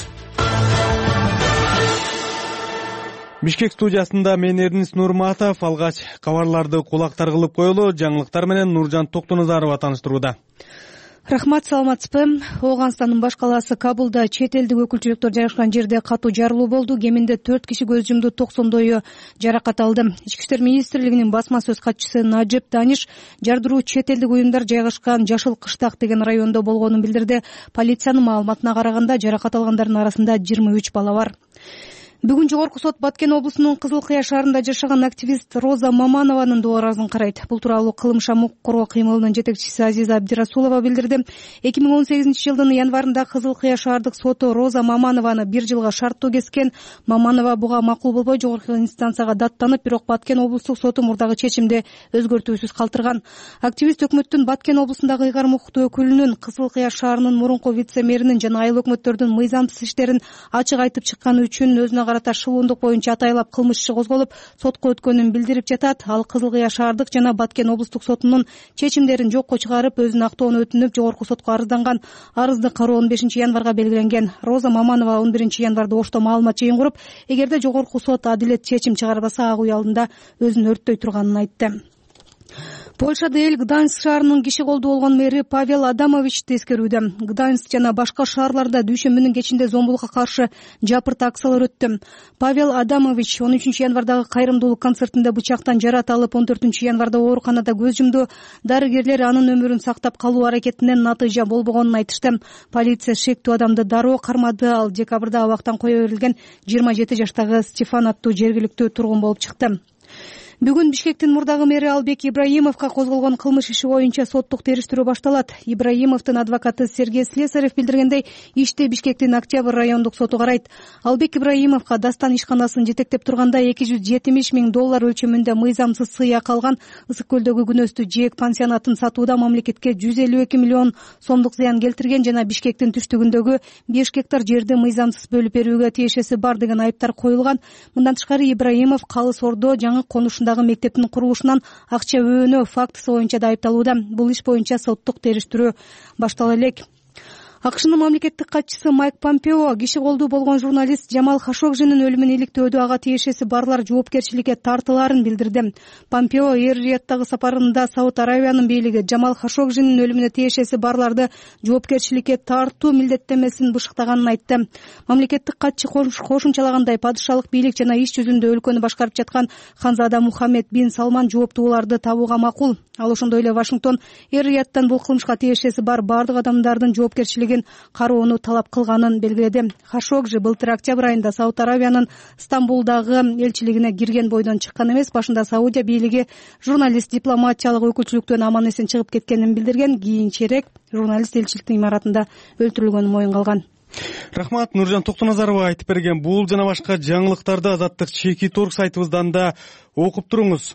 Бишкек студиясында мен Эрнис Нурматов. Алгач кабарларды кулактар кылып коелу. Жаңылыктар менен Нуржан Токтоназарова тааныштырууда. Рахмат, саламатсызбы. Ооганстандын баш калаасы Кабулда чет элдик өкүлчүлүктөр жайгашкан жерде катуу жарылуу болду. Кеминде 4 киши көз жумду, 90дойу жаракат алды. Ички иштер министрлигинин басма сөз катчысы Наджиб Даниш жардыруу чет элдик уюмдар жайгашкан Жашыл Кыштак деген райондо болгонун билдирди. Полициянын маалыматына караганда жаракат алгандардын арасында 23 бала бар. Бүгүн Жогорку сот Баткен облусунун Кызыл Кыя шаарында жашаган активист Роза Маманованын доо арызын карайт. Бул тууралуу кылмыш укук коргоо кыймылынын жетекчиси Азиза Абдирасулова билдирди. 2018 жылдын январында Кызыл Кыя шаардык соту Роза Маманованы 1 жылга шарттуу кескен. Маманова буга макул болбой жогорку инстанцияга даттанып, бирок Баткен облустук соту мурдагы чечимди өзгөртүүсүз калтырган. Активист өкмөттүн Баткен облусундагы ыйгарым укуктуу өкүлүнүн, Кызыл Кыя шаарынын мурунку вице-мэринин жана айыл өкмөттөрдүн мыйзамсыз иштерин ачык айтып чыкканы үчүн өзүнө карата шылуундук боюнча атайлап кылмыш иши козголуп, сотко өткөнүн билдирип жатат. Ал Кызыл Кыя шаардык жана Баткен облустук сотунун чечимдерин жокко чыгарып, өзүн актоону өтүнүп, жогорку сотко арызданган. Арызды кароо 15 январга белгиленген. Роза Маманова 11 январда Ошто маалымат жыйын куруп, эгерде жогорку сот адилет чечим чыгарбаса, ак үй алдында өзүн өрттөй турганын айтты. Польшада эл Гданьск шаарынын киши колдуу болгон мэри Павел Адамовичти эскерүүдө. Гданьск жана башка шаарларда дүйшөмбүнүн кечинде зомбулукка каршы жапырт акциялар өттү. Павел Адамович 13 январдагы кайрымдуулук концертинде бычактан жарат алып, 14 январда ооруканада көз жумду. Дарыгерлер анын өмүрүн сактап калуу аракетинен натыйжа болбогонун айтышты. Полиция шектүү адамды дароо кармады. Ал декабрда абактан кое берилген 27 жаштагы Стефан аттуу жергиликтүү тургун болуп чыкты. Бүгүн Бишкектин мурдагы мэри Албек Ибраимовго козголгон кылмыш иши боюнча соттук териштирүү башталат. Ибраимовдун адвокаты Сергей Слесарев билдиргендей, ишти Бишкектин Октябрь райондук соту карайт. Албек Ибраимовго Дастан ишканасын жетектеп турганда $270 миң өлчөмүндө мыйзамсыз сыйак алган, Ысык көлдөгү күнөстүү Жээк пансионатын сатууда мамлекетке 152 миллион сомдук зыян келтирген жана Бишкектин түштүгүндөгү 5 гектар жерди мыйзамсыз бөлүп берүүгө тиешеси бар деген айыптар коюлган. Мындан тышкары Ибраимов Калыс Ордо жаңы конушундагы мектептин курулушунан акча өөнөө фактысы боюнча да айыпталууда. Бул иш боюнча соттук териштирүү баштала элек. АКШнын мамлекеттик катчысы Майк Помпео киши колдуу болгон журналист Жамал Хашогжинин өлүмүн иликтөөдө ага тиешеси барлар жоопкерчиликке тартылаарын билдирди. Помпео Эр-Рияттагы сапарында Сауд Аравиянын бийлиги Жамал Хашогжинин өлүмүнө тиешеси барларды жоопкерчиликке тартуу милдеттемесин бышыктаганын айтты. Мамлекеттик катчы кошумчалагандай, падышалык бийлик жана иш жүзүндө өлкөнү башкарып жаткан Ханзада Мухаммед бин Салман жооптууларды табууга макул. Ал ошондой эле Вашингтон Эр-Рияттан бул кылмышка тиешеси бар бардык адамдардын жоопкерчилиги министрлигин кароону талап кылганын белгиледи. Хашогжи былтыр октябрь айында Сауд Арабиянын Стамбулдагы элчилигине кирген бойдон чыккан эмес. Башында Саудия бийлиги журналист дипломатиялык өкүлчүлүктөн аман эсен чыгып кеткенин билдирген. Кийинчерээк журналист элчиликтин имаратында өлтүрүлгөнүн моюнга алган. Рахмат. Нуржан Токтоназарова айтып берген бул жана башка жаңылыктарды Азаттык чеки торг сайтыбыздан да окуп туруңуз.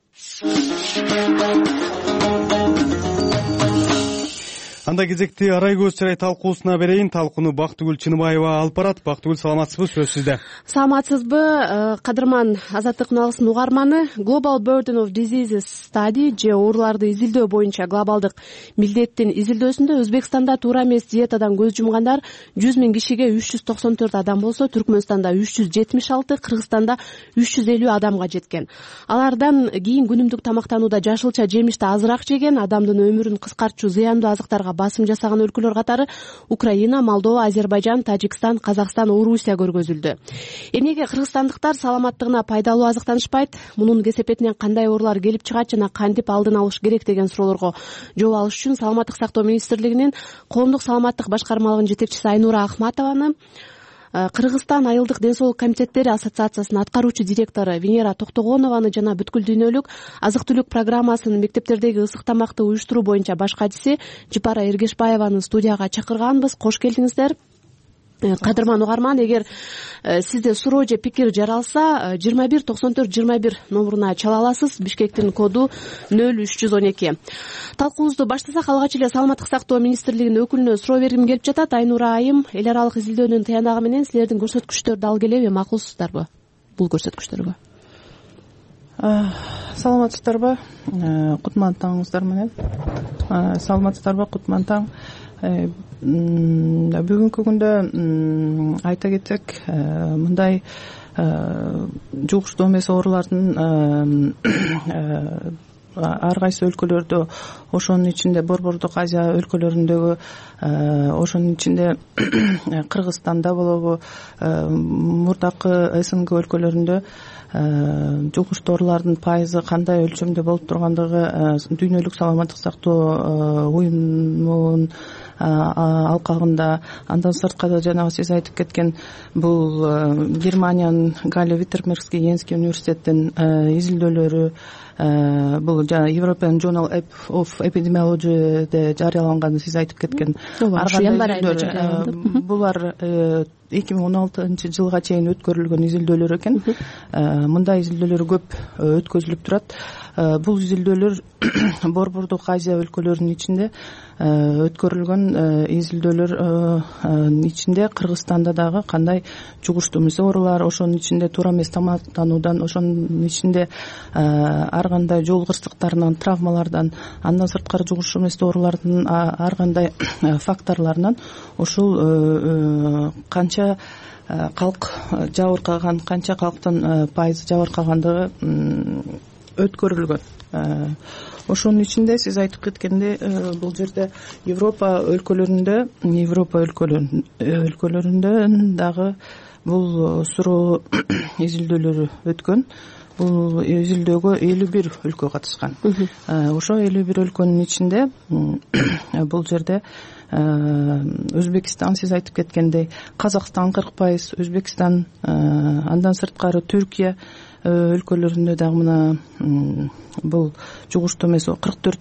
Анда кезекти арай көз чырай талкуусуна берейин. Талкууну Бактыгүл Чыныбаева алып барат. Бактыгүл, саламатсызбы? Сөз сизде. Саламатсызбы, кадырман Азаттык налысын угарманы. Global Burden of Diseases Study же ооруларды изилдөө боюнча глобалдык милдеттин изилдөөсүндө Өзбекстанда туура эмес диетадан көз жумгандар 100 000 кишиге 394 адам болсо, Түркмөнстанда 376, Кыргызстанда 350 адамга жеткен. Алардан кийин күнүмдүк тамактанууда жашылча жемишти азыраак жеген, адамдын өмүрүн кыскартчу зыяндуу азыктарга басым жасаган өлкөлөр катары Украина, Молдова, Азербайжан, Тажикстан, Казакстан, Орусия көргөзүлдү. Эмнеге кыргызстандыктар саламаттыгына пайдалуу азыктанышпайт? Мунун кесепетинен кандай оорулар келип чыгат жана кантип алдын алыш керек деген суроолорго жооп алыш үчүн Саламаттык сактоо министрлигинин коомдук саламаттык башкармалыгынын жетекчиси Айнура Ахматованы, Кыргызстан айылдык ден соолук комитеттери ассоциациясынын аткаруучу директору Венера Токтогонованы жана бүткүл дүйнөлүк азык-түлүк программасынын мектептердеги ысык тамакты уюштуруу боюнча баш катчысы Жипара Эргешбаеваны студияга чакырганбыз. Кош келдиңиздер. Кадырман угарман, эгер сизде суроо же пикир жаралса 219421 номуруна чала аласыз. Бишкектин коду 0312. Талкуубузду баштасак, алгач эле Саламаттык сактоо министрлигинин өкүлүнө суроо бергим келип жатат. Айнура айым, эл аралык изилдөөнүн тыянагы менен силердин көрсөткүчтөрдү ал келеби, макулсуздарбы бул көрсөткүчтөргө? Саламатсыздарбы? Кутман таңыңыздар менен. Саламатсыздарбы? Кутман таң. Бүгүнкү күндө айта кетсек, мындай жугуштуу эмес оорулардын ар кайсы өлкөлөрдө, ошонун ичинде Борбордук Азия өлкөлөрүндөгү, ошонун ичинде Кыргызстанда болобу, мурдакы СНГ өлкөлөрүндө жугуштуу оорулардын пайызы кандай өлчөмдө болуп тургандыгы дүйнөлүк саламаттык сактоо уюмунун алкагында, андан сырткары жанагы сиз айтып кеткен бул Германиянын Галле Виттермерский Йенский университеттин изилдөөлөрү, бул European Journal of Epidemiology'де жарыяланган сиз айтып кеткен булар 2016 жылга чейин өткөрүлгөн изилдөөлөр экен. Мындай изилдөөлөр көп өткөзүлүп турат. Бул изилдөөлөр Борбордук Азия өлкөлөрүнүн ичинде өткөрүлгөн изилдөөлөр ичинде Кыргызстанда дагы кандай жугуштуу эмес оорулар, ошонун ичинде туура эмес тамактануудан, ошонун ичинде ар кандай жол кырсыктарынан, травмалардан, андан сырткары жугуштуу эмес оорулардын ар кандай факторлорунан ушул канча калк жабыркаган, канча калктын пайызы жабыркагандыгы өткөрүлгөн. Ошонун ичинде сиз айтып кеткендей, бул жерде Европа өлкөлөрүндө дагы бул суроо изилдөөлөрү өткөн. Бул изилдөөгө 51 өлкө катышкан. Ошо 51 өлкөнүн ичинде бул жерде Өзбекстан, сиз айтып кеткендей, Казакстан 40%, Өзбекстан, андан сырткары Түркия өлкөлөрүндө дагы мына бул жугуштуу эмес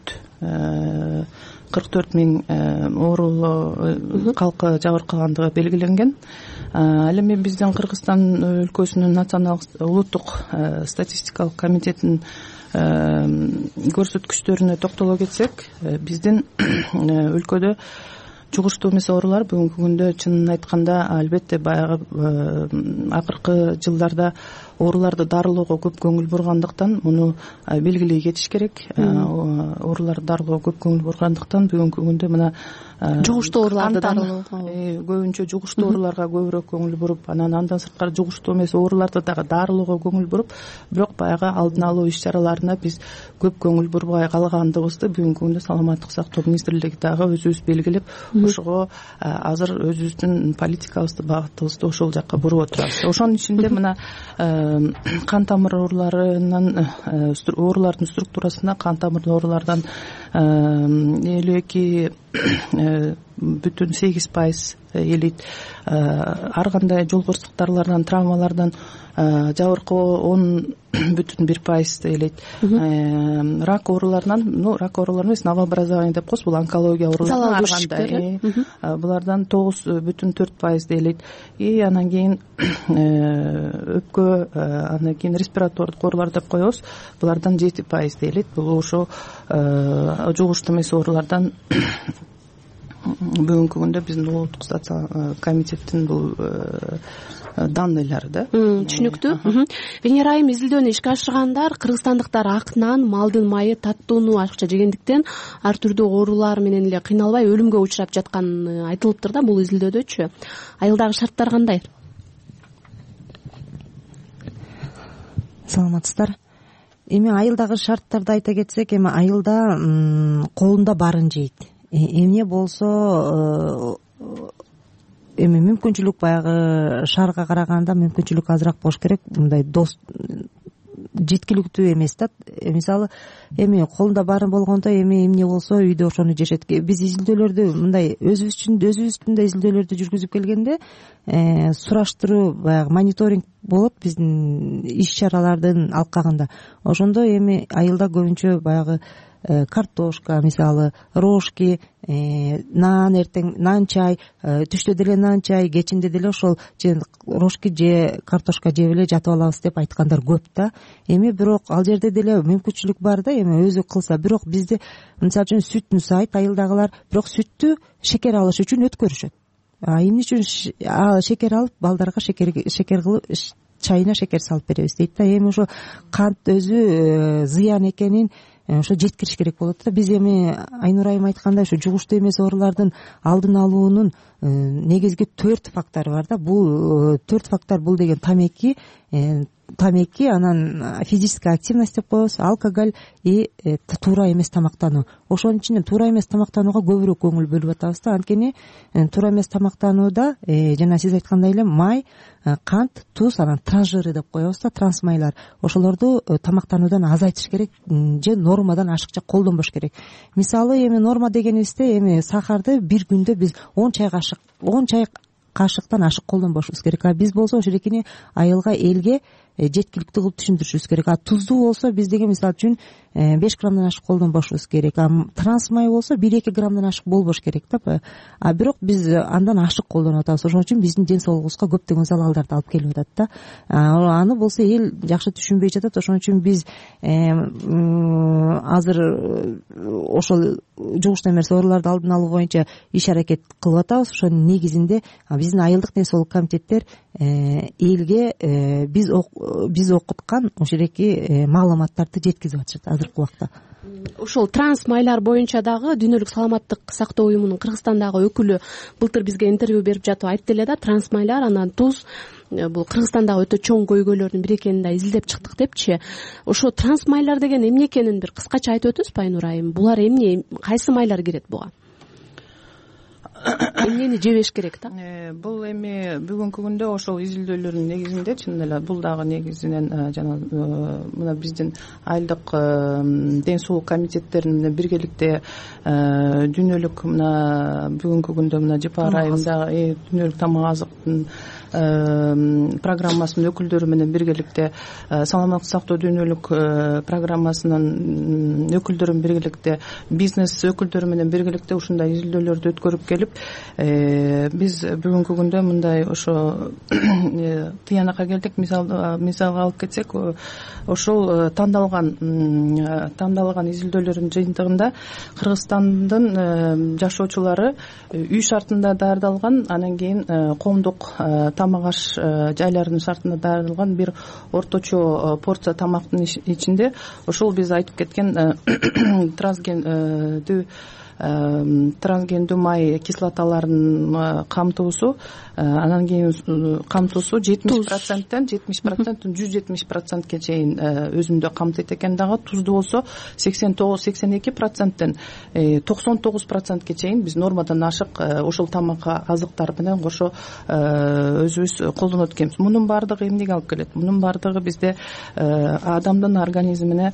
44 миң оорулуу калкы жабыркагандыгы белгиленген. Ал эми биздин Кыргызстан өлкөсүнүн националдык улуттук статистикалык комитетинин көрсөткүчтөрүнө токтоло кетсек, биздин өлкөдө жугуштуу эмес оорулар бүгүнкү күндө чынын айтканда албетте баягы акыркы жылдарда ооруларды дарылоого көп көңүл бургандыктан муну белгилей кетиш керек. Ооруларды дарылоого көп көңүл бургандыктан бүгүнкү күндө мына жугуштуу ооруларды дарылоого көбүнчө жугуштуу ооруларга көбүрөөк көңүл буруп, андан сырткары жугуштуу эмес ооруларды дагы дарылоого көңүл буруп, бирок баягы алдын алуу иш чараларына биз көп көңүл бурбай калгандыгыбызды бүгүнкү күндө саламаттык сактоо министрлиги дагы өзүбүз белгилеп, ошого азыр өзүбүздүн политикабызды, багытыбызды ошол жакка буруп отурабыз. Ошонун ичинде мына кан тамыр оорулардын структурасына кан тамыр оорулардан 52,8% ээлейт. Ар кандай жол кырсыктарлардан, травмалардан жабыркы 10,1% ээлейт. Рак ооруларынан, рак оорулары эмес, новообразование деп коебуз, бул онкология оорулары ар кандай. Булардан 9,4% ээлейт. Анан кийин өпкө, анан кийин респиратордук оорулар деп коебуз. Булардан 7% ээлейт. Бул ошо жугуштуу эмес оорулардан бүгүнкү күндө биздин улуттук статистика комитеттин бул данныйлары да. Түшүнүктүү. Венера айым, изилдөөнү ишке ашыргандар кыргызстандыктар ак нан, малдын майы, таттууну ашыкча жегендиктен ар түрдүү оорулар менен эле кыйналбай өлүмгө учурап жатканы айтылыптыр да бул изилдөөдөчү. Айылдагы шарттар кандай? Саламатсыздар. Эми айылдагы шарттарды айта кетсек, эми айылда колунда барын жейт. Эмне болсо эми мүмкүнчүлүк баягы шаарга караганда мүмкүнчүлүк азыраак болуш керек. Мындай жеткиликтүү эмес да. Мисалы эми колунда барын болгондо эми эмне болсо үйдө ошону жешет. Биз изилдөөлөрдү мындай өзүбүздүн да изилдөөлөрдү жүргүзүп келгенде сураштыруу, баягы мониторинг болот биздин иш чаралардын алкагында. Ошондо эми айылда көбүнчө баягы картошка, мисалы рожки, нан, эртең нан чай, түштө деле нан чай, кечинде деле ошол же рожки же картошка жеп эле жатып алабыз деп айткандар көп да. Эми бирок ал жерде деле мүмкүнчүлүк бар да, эми өзү кылса. Бирок бизде мисалы үчүн сүтүн сайт айылдагылар, бирок сүттү шекер алыш үчүн өткөрүшөт. Эмне үчүн шекер алып балдарга шекер кылып чайына шекер салып беребиз дейт да. Эми ошо кант өзү зыян экенин ошо жеткириш керек болот да. Биз эми Айнура айым айткандай ушу жугуштуу эмес оорулардын алдын алуунун негизги 4 фактору бар да. Бул 4 фактор бул деген тамеки, анан физическая активность деп коебуз, алкоголь и туура эмес тамактануу. Ошонун ичинен туура эмес тамактанууга көбүрөөк көңүл бөлүп атабыз да. Анткени туура эмес тамактанууда жана сиз айткандай эле май, кант, туз, анан трансжиры деп коебуз да, трансмайлар. Ошолорду тамактануудан азайтыш керек же нормадан ашыкча колдонбош керек. Мисалы эми норма дегенибизде эми сахарды бир күндө биз 10 чай кашыктан ашык колдонбошубуз керек. Биз болсо ошол экени айылга, элге жеткиликтүү кылып түшүндүрүшүбүз керек. Туздуу болсо биз деген мисалы үчүн 5 граммдан ашык колдонбошубуз керек. Трансмай болсо 1-2 граммдан ашык болбош керек да. Бирок биз андан ашык колдонуп атабыз. Ошон үчүн биздин ден соолугубузга көптөгөн залалдарды алып келип атат да. Аны болсо эл жакшы түшүнбөй жатат. Ошон үчүн биз азыр ошол жугуштуу эмес ооруларды алдын алуу боюнча иш аракет кылып атабыз. Ошонун негизинде биздин айылдык ден соолук комитеттер элге биз окуткан ошереки маалыматтарды жеткизип атышат азыркы убакта. Ошол трансмайлар боюнча дагы Дүйнөлүк саламаттык сактоо уюмунун Кыргызстандагы өкүлү былтыр бизге интервью берип жатып айтты эле да, трансмайлар анан туз бул Кыргызстандагы өтө чоң көйгөйлөрдүн бири экенин да изилдеп чыктык депчи. Ошо трансмайлар деген эмне экенин бир кыскача айтып өтөсүзбү Айнура айым? Булар эмне, кайсы майлар кирет буга? Эмнени жебеш керек да? Бул эми бүгүнкү күндө ошол изилдөөлөрдүн негизинде чын эле бул дагы негизинен жана мына биздин айылдык ден соолук комитеттерин менен биргеликте дүйнөлүк мына бүгүнкү күндө мына Жапар айымда дүйнөлүк тамак азыктын программасынын өкүлдөрү менен биргеликте, саламаттык сактоо дүйнөлүк программасынын өкүлдөрү менен биргеликте, бизнес өкүлдөрү менен биргеликте ушундай изилдөөлөрдү өткөрүп келип, биз бүгүнкү күндө мындай ошо тыянакка келдик. Мисалга алып кетсек, ошол тандалган изилдөөлөрдүн жыйынтыгында Кыргызстандын жашоочулары үй шартында даярдалган, анан кийин коомдук тамак аш жайларынын шартында даярдалган бир орточо порция тамактын ичинде ошол биз айтып кеткен трансгендүү трансгендүү май кислоталарын камтуусу, анан кийин камтуусу 70%тен 170%ке чейин өзүндө камтыйт экен. Дагы тузду болсо 89-82%тен 99%ке чейин биз нормадан ашык ошол тамакка азыктар менен кошо өзүбүз колдонот экенбиз. Мунун баардыгы эмнеге алып келет? Мунун баардыгы бизде адамдын организмине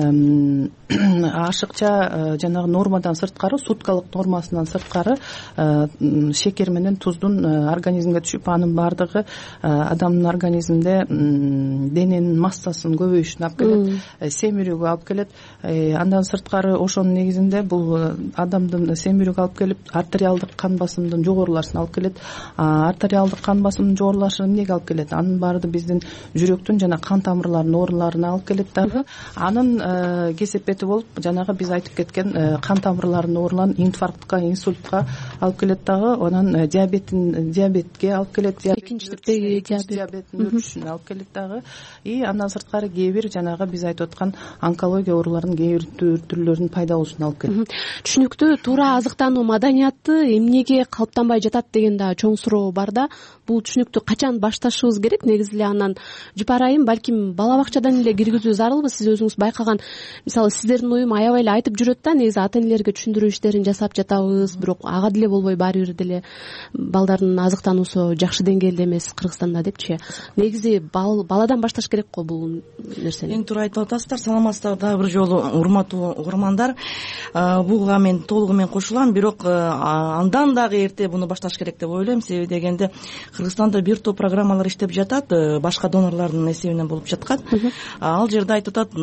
ашыкча жанагы нормадан сырткары, суткалык нормасынан сырткары шекер менен туздун организмге түшүп, анын баардыгы адамдын организминде дененин массасынын көбөйүшүнө алып келет, семирүүгө алып келет. Андан сырткары ошонун негизинде бул адамдын семирүүгө алып келип, артериалдык кан басымдын жогорулашына алып келет. Артериалдык кан басымдын жогорулашы эмнеге алып келет? Анын баардыгы биздин жүрөктүн жана кан тамырларынын ооруларына алып келет дагы. Анын кесепети болуп, жанагы биз айтып кеткен кан тамырларынын ооруларын инфарктка, инсультка алып келет дагы. Анан диабетке алып келет, экинчи типтеги диабеттин өрүшүнө алып келет дагы. И андан сырткары кээ бир жанагы биз айтып аткан онкология ооруларынын кээ бир түрлөрүнүн пайда болушуна алып келет. Түшүнүктүү. Туура азыктануу маданияты эмнеге калыптанбай жатат деген да чоң суроо бар да. Бул түшүнүктү качан башташыбыз керек? Негизи эле анан Жыпар айым, балким бала бакчадан эле киргизүү зарылбы? Сиз өзүңүз байкаган, мисалы сиздердин уюм аябай эле айтып жүрөт да, негизи ата энелерге түшүндүрүү иштерин жасап жатабыз, бирок ага деле болбой баары бир деле балдардын азыктануусу жакшы деңгээлде эмес Кыргызстанда депчи. Негизи баладан башташ керек го бул нерсени. Эң туура айтып атасыздар. Саламатсыздарбы дагы бир жолу, урматтуу угармандар. Буга мен толугу менен кошулам, бирок андан дагы эрте буну башташ керек деп ойлойм. Себеби дегенде Кыргызстанда бир топ программалар иштеп жатат, башка донорлордун эсебинен болуп жаткан. Ал жерде айтып атат,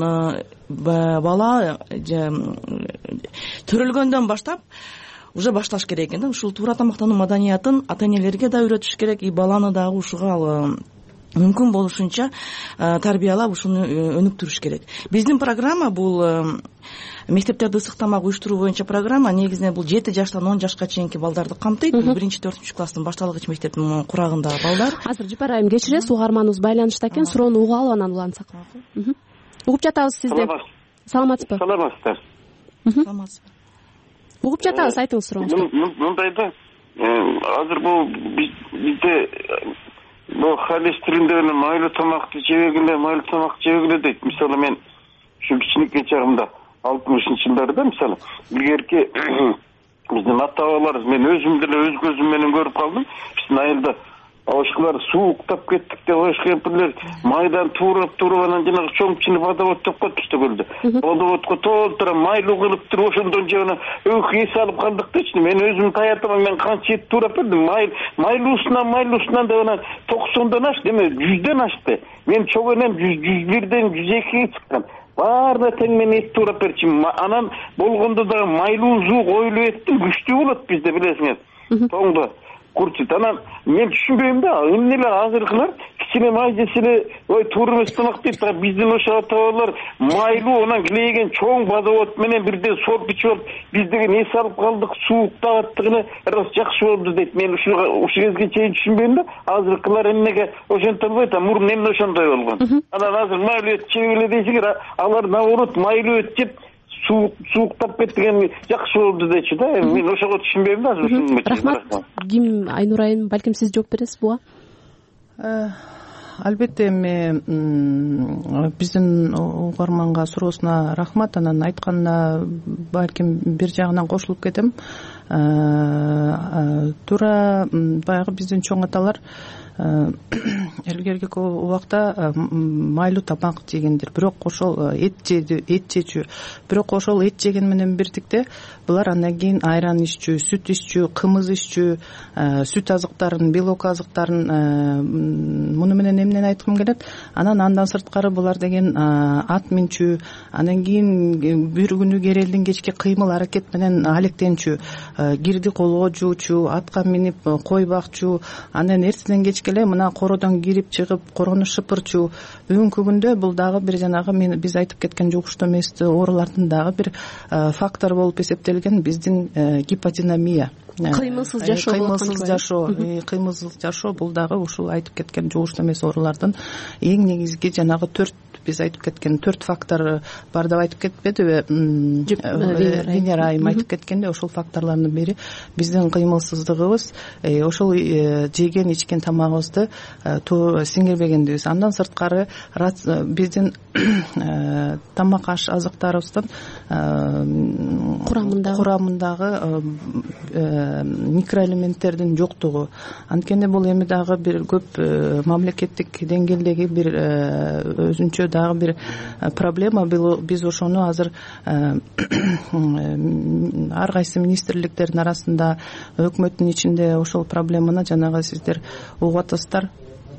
бала төрөлгөндөн баштап уже башташ керек экен да. Ушул туура тамактануу маданиятын ата энелерге да үйрөтүш керек, и баланы дагы ушуга мүмкүн болушунча тарбиялап ушуну өнүктүрүш керек. Биздин программа бул мектептерде ысык тамак уюштуруу боюнча программа. Негизинен бул 7 жаштан 10 жашка чейинки балдарды камтыйт. Бул 1-4 класстын башталгыч мектептин курагындагы балдар. Азыр Жыпар айым кечиресиз, угарманыбыз байланышта экен, суроону угуп алып анан улантсак. Угуп жатабыз сизди. Саламатсызбы? Саламатсыздар. Саламатсызбы. Угуп жатабыз, айтыңыз сурооңузду. Мындай да, азыр бул бизде бул холестеринден майлуу тамакты жебегиле дейт. Мисалы мен ушу кичинекей чагымда 60-жылдарда мисалы илгерки биздин ата-бабалар, мен өзүм деле өз көзүм менен көрүп калдым. Биздин айылда ошолар сууктап кеттик деп ошкемпирлер майдан туурап анан жанагы чоң кичине водовод деп коет Түштө көлдө. Водоводко толтура майлуу кылып туруп ошондон жана эс алып калдык дечи. Мен өзүм таятам, мен канча эт туурап бердим. Майлуусунан деп анан 90дон ашты, эме 100дөн ашты. Мен чоң энем 101ден 102ге чыккан. Баарына тең мен эт туурап берчи. Анан болгондо дагы майлуу зуук ойлуу эттин күчтүү болот бизде, билесиңер. Тоңдо курчут. Анан мен түшүнбөйм да, эмне эле азыркылар кичине май жесе ой туура эмес тамак дейт. Биздин ошо ата-бабалар майлуу анан килейген чоң водовод менен бирден сорп ичип алып, биз деген эс алып калдык, сууктап аттыгына раз жакшы болду дейт. Мен ушу кезге чейин түшүнбөйм да, азыркылар эмнеге ошентип албайт, мурун эмне ошондой болгон. Анан азыр майлуу эт жебегиле дейсиңер, алар наоборот майлуу эт жеп сууктап кеттиген жакшы болду дечи да. Мен ошого түшүнбөйм да азыр. Рахмат. Ким, Айнур айым, балким сиз жооп бересиз буга? Албетте, эми биздин угарманга суроосуна рахмат. Анан айтканына балким бир жагынан кошулуп кетем. Туура баягы биздин чоң аталар илгерки убакта майлуу тамак жегендер, бирок ошол эт жечү. Бирок ошол эт жеген менен бирдикте булар андан кийин айран иччү, сүт иччү, кымыз иччү, сүт азыктарын, белок азыктарын, муну менен эмнени айткым келет? Андан сырткары булар деген ат минчү, андан кийин бир күнү керелдин кечки кыймыл аракет менен алектенчү, кирди колго жуучу, атка минип кой бакчу, анан эртеден кечке эле мына кородон кирип чыгып корону шыпырчу. Бүгүнкү күндө бул дагы бир жанагы биз айтып кеткен жугуштуу эмес оорулардын дагы бир фактор болуп эсептелген биздин гиподинамия. Кыймылсыз жашоо бул дагы ушул айтып кеткен жугуштуу эмес оорулардын эң негизги жанагы 4 биз айтып кеткен 4 фактор бар деп айтып кетпедиби Венера айым айтып кеткенде, ошол факторлордун бири биздин кыймылсыздыгыбыз, ошол жеген ичкен тамагыбызды сиңирбегендигибиз. Андан сырткары биздин тамак аш азыктарыбыздын курамындагы микроэлементтердин жоктугу. Анткенде бул эми дагы бир көп мамлекеттик деңгээлдеги бир өзүнчө дагы бир проблема. Биз ошону азыр ар кайсы министрликтердин арасында, өкмөттүн ичинде ошол проблеманы жанагы сиздер угуп атасыздар.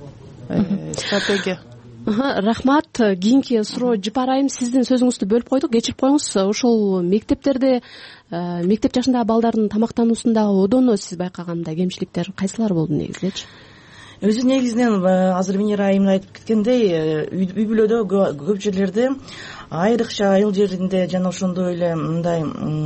Стратегия. Рахмат. Кийинки суроо Жыпар айым, сиздин сөзүңүздү бөлүп койдук, кечирип коюңуз. Ошол мектептерде мектеп жашындагы балдардын тамактануусундагы одоно сиз байкагандай кемчиликтер кайсылар болду негизичи? Өзү негизинен азыр Венера айым айтып кеткендей, үй бүлөдө көп жерлерде, айрыкча айыл жеринде жана ошондой эле мындай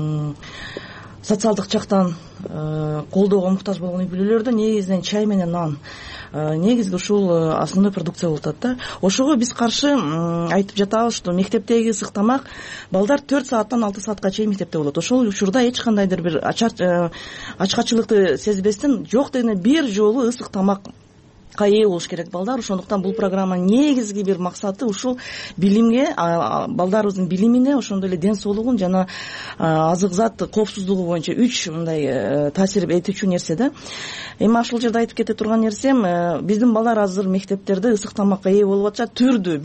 социалдык жактан колдоого муктаж болгон үй бүлөлөрдө негизинен чай менен нан негизги ушул основной продукция болуп атат да. Ошого биз каршы айтып жатабыз, что мектептеги ысык тамак балдар 4 сааттан 6 саатка чейин мектепте болот. Ошол учурда эч кандайдыр бир ачкачылыкты сезбестен жок дегенде бир жолу ысык тамак ээ болуш керек балдар. Ошондуктан бул программанын негизги бир максаты ушул билимге, балдарыбыздын билимине, ошондой эле ден соолугун жана азык зат коопсуздугу боюнча 3 мындай таасир этүүчү нерсе да. Эми ушул жерде айтып кете турган нерсем, биздин балдар азыр мектептерде ысык тамакка ээ болуп атышат. Түрдүү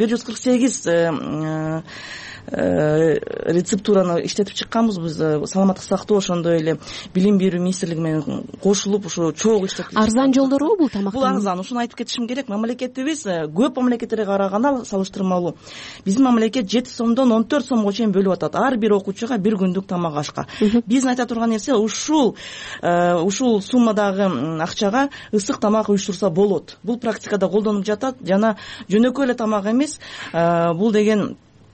148 рецептураны иштетип чыкканбыз биз. Саламаттык сактоо ошондой эле билим берүү министрлиги менен кошулуп ушу чогуу иштетип. Арзан жолдору бул тамактан? Бул арзан. Ушуну айтып кетишим керек. Мамлекетибиз көп мамлекеттерге караганда салыштырмалуу. Биздин мамлекет 7 сомдон 14 сомго чейин бөлүп атат ар бир окуучуга бир күндүк тамак ашка. Биздин айта турган нерсе ушул суммадагы акчага ысык тамак уюштурса болот. Бул практикада колдонуп жатат жана жөнөкөй эле тамак эмес. Бул деген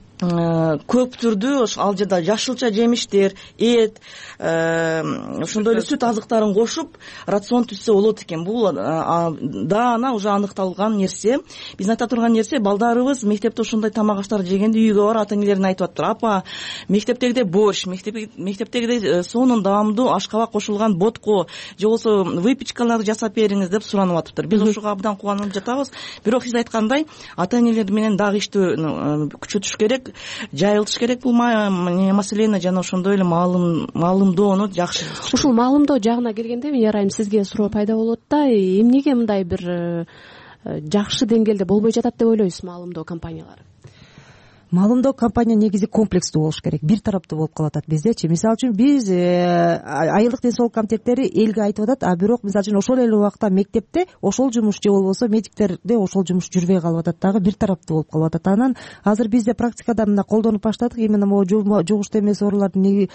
көп түрдүү ал жерде жашылча жемиштер, эт, ошондой эле сүт азыктарын кошуп рацион түзсө болот экен. Бул даана уже аныкталган нерсе. Биз айта турган нерсе, балдарыбыз мектепте ошондой тамак аштарды жегенде үйгө барып ата энелерине айтып атыптыр. Апа, мектептегидей борщ, мектептегидей сонун даамдуу ашкабак кошулган ботко же болбосо выпечкаларды жасап бериңиз деп суранып атыптыр. Биз ошого абдан кубанып жатабыз. Бирок сиз айткандай, ата энелер менен дагы иштөө күчөтүш керек, жайылтыш керек бул маселени жана ошондой эле маалымдоону жакшы. Ушул маалымдоо жагына келгенде Венера айым, сизге суроо пайда болот да, эмнеге мындай бир жакшы деңгээлде болбой жатат деп ойлойсуз маалымдоо кампаниялары? Маалымдоо кампания негизи комплекстүү болуш керек, бир тараптуу болуп калып атат биздечи. Мисалы үчүн биз айылдык ден соолук комитеттери элге айтып атат, а бирок мисалы үчүн ошол эле убакта мектепте ошол жумуш же болбосо медиктерде ошол жумуш жүрбөй калып атат, дагы бир тараптуу болуп калып атат. Анан азыр бизде практикада мына колдонуп баштадык, именно могу жугуштуу эмес оорулардын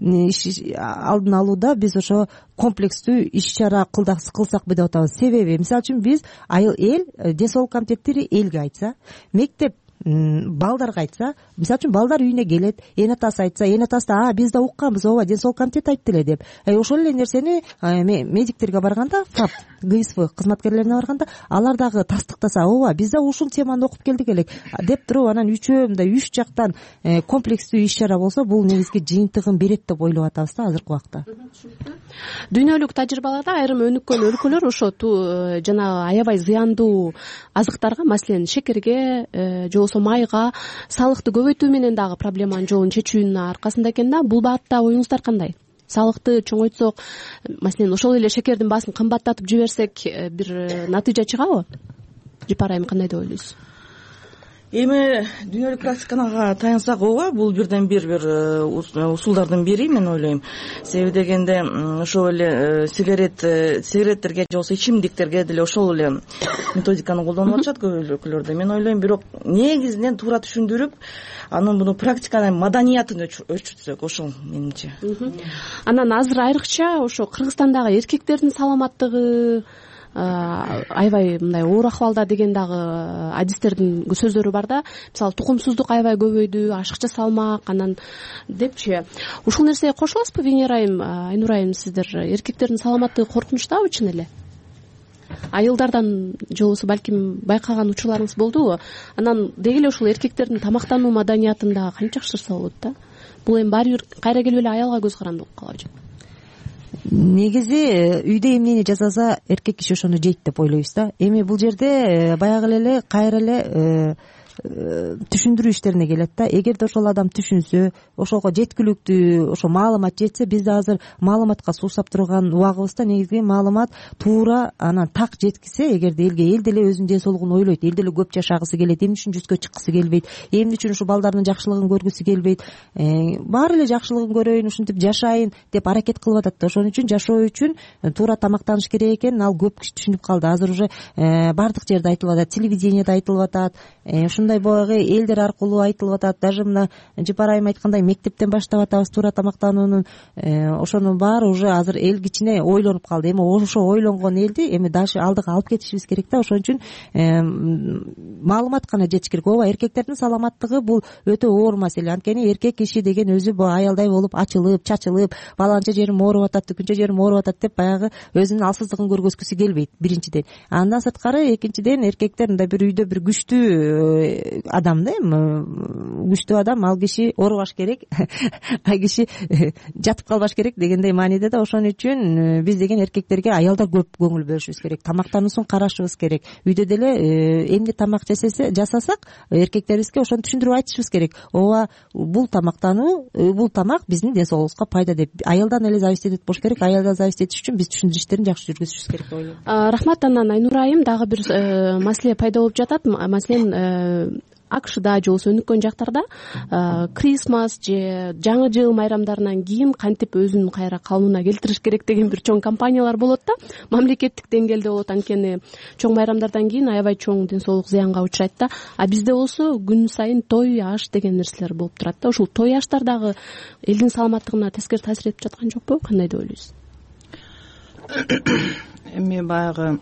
алдын алууда биз ошо комплекстүү иш чара кылсакпы деп атабыз. Себеби мисалы үчүн биз айыл ден соолук комитеттери элге айтса, мектеп балдарга айтса, мисалы үчүн балдар үйүнө келет, эн атасы айтса, эн атасы да биз да укканбыз, ооба ден соолук комитет айтты эле деп. Ошол эле нерсени медиктерге барганда, ФАП, ГСВ кызматкерлерине барганда, алар дагы тастыктаса, ооба биз да ушул теманы окуп келдик элек деп туруп, анан үчөө мындай 3 жактан комплекстүү иш чара болсо, бул негизги жыйынтыгын берет деп ойлоп атабыз да азыркы убакта. Дүйнөлүк тажрыйбаларда айрым өнүккөн өлкөлөр ошо жана аябай зыяндуу азыктарга, маселен шекерге же болбосо майга салыкты көбөйтүү менен дагы проблеманын жолун чечүүнүн аркасында экен да. Бул баатта оюңуздар кандай? Салыкты чоңойтсок, маселен ошол эле шекердин баасын кымбаттатып жиберсек, бир натыйжа чыгабы? Жыпар айым, кандай деп ойлойсуз? Эми дүйнөлүк практикага таянсак, ооба, бул бирден бир усулдардын бири, мен ойлойм. Себеби дегенде ошол эле сигареттерге же болбосо ичимдиктерге деле ошол эле методиканы колдонуп атышат көп өлкөлөрдө. Мен ойлойм, бирок негизинен туура түшүндүрүп, анын буну практиканын маданиятын өрчүтсөк, ошол менимче. Анан азыр айрыкча ошо Кыргызстандагы эркектердин саламаттыгы аябай мындай оор акыбалда деген дагы адистердин сөздөрү бар да. Мисалы тукумсуздук аябай көбөйдү, ашыкча салмак, анан депчи. Ушул нерсеге кошуласызбы Венера айым, Айнура айым, сиздер эркектердин саламаттыгы коркунучтабы чын эле? айылдардан же болбосо балким байкаган учурларыңыз болдубу? Анан деги эле ушул эркектердин тамактануу маданиятын дагы кантип жакшыртса болот да? Бул эми баары бир кайра келип эле аялга көз каранды болуп калабы же? Негизи үйдө эмнени жасаса эркек киши ошону жейт деп ойлойбуз да. Эми бул жерде баягы эле кайра эле түшүндүрүү иштерине келет да. Эгерде ошол адам түшүнсө, ошого жеткиликтүү ошо маалымат жетсе, биз да азыр маалыматка суусап турган убагыбызда негизги маалымат туура анан так жеткисе, эгерде эл деле өзүнүн ден соолугун ойлойт, эл деле көп жашагысы келет, эмне үчүн жүзгө чыккысы келбейт, эмне үчүн ушу балдарынын жакшылыгын көргүсү келбейт, баары эле жакшылыгын көрөйүн, ушинтип жашайын деп аракет кылып атат да. Ошон үчүн жашоо үчүн туура тамактаныш керек экенин ал көп киши түшүнүп калды. Азыр уже баардык жерде айтылып атат, телевидениеде айтылып атат, ушундай баягы элдер аркылуу айтылып атат. Даже мына Жапар айым айткандай мектептен баштап атабыз туура тамактануунун. Ошонун баары уже азыр эл кичине ойлонуп калды. Эми ошо ойлонгон элди эми дальше алдыга алып кетишибиз керек да. Ошон үчүн маалымат гана жетиш керек. Ооба, эркектердин саламаттыгы бул өтө оор маселе. Анткени эркек киши деген өзү аялдай болуп ачылып, чачылып, баланча жерим ооруп атат, түкүнчө жерим ооруп атат деп баягы өзүнүн алсыздыгын көргөзгүсү келбейт, биринчиден. Андан сырткары экинчиден эркектер мындай бир үйдө бир күчтүү адам да, эми күчтүү адам, ал киши оорубаш керек, ал киши жатып калбаш керек дегендей мааниде да. Ошон үчүн биз деген эркектерге аялдар көп көңүл бөлүшүбүз керек, тамактануусун карашыбыз керек. Үйдө деле эмне тамак жасасак, эркектерибизге ошону түшүндүрүп айтышыбыз керек. Ооба, бул тамактануу, бул тамак биздин ден соолугубузга пайда деп. Аялдан эле зависить этет болуш керек. Аялдан зависить этиш үчүн биз түшүндүрүү иштерин жакшы жүргүзүшүбүз керек деп ойлойм. Рахмат. Анан Айнура айым, дагы бир маселе пайда болуп жатат. Маселен, АКШда же болбосо өнүккөн жактарда Крисмас же жаңы жыл майрамдарынан кийин кантип өзүн кайра калыбына келтириш керек деген бир чоң кампаниялар болот да. Мамлекеттик деңгээлде болот, анткени чоң майрамдардан кийин аябай чоң ден соолук зыянга учурайт да. А бизде болсо күн сайын той аш деген нерселер болуп турат да. Ушул той аштар дагы элдин саламаттыгына тескери таасир этип жаткан жокпу? Кандай деп ойлойсуз? Эми баягы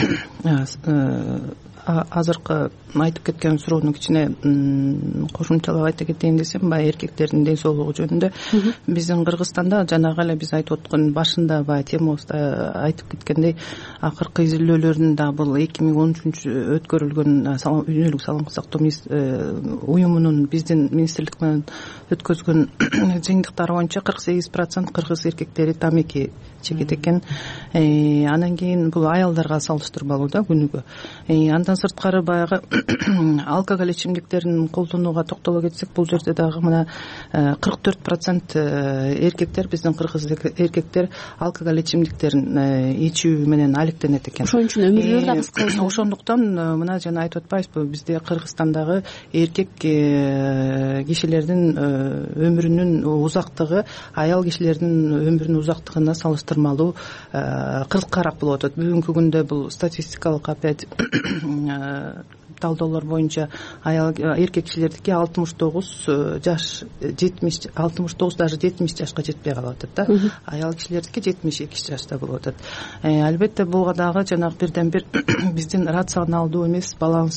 азыркы айтып кеткен суроону кичине кошумчалап айта кетейин десем, баягы эркектердин ден соолугу жөнүндө биздин Кыргызстанда жанагы эле биз айтып аткан башында баягы темабызда айтып кеткендей, акыркы изилдөөлөрдүн да бул 2013 өткөрүлгөн дүйнөлүк саламаттык сактоо уюмунун биздин министрлик менен өткөзгөн жыйынтыктары боюнча 48% кыргыз эркектери тамеки чегет экен. Анан кийин бул аялдарга салыштырмалуу да күнүгө. Андан сырткары баягы алкоголь ичимдиктерин колдонууга токтоло кетсек, бул жерде дагы мына 44% эркектер, биздин кыргыз эркектер алкоголь ичимдиктерин ичүү менен алектенет экен. Ошон үчүн өмүрлөрү да кыска. Ошондуктан мына жана айтып атпайбызбы, бизде Кыргызстандагы эркек кишилердин өмүрүнүн узактыгы аял кишилердин өмүрүнүн узактыгына салыштырмалуу кыркараак болуп атат. Бүгүнкү күндө бул статистикалык опять талдоолор боюнча эркек кишилердики 69 жаш 70, 69 даже 70 жашка жетпей калып атат да. Аял кишилердики 72 жашта болуп атат. Албетте буга дагы жанагы бирден бир биздин рационалдуу эмес,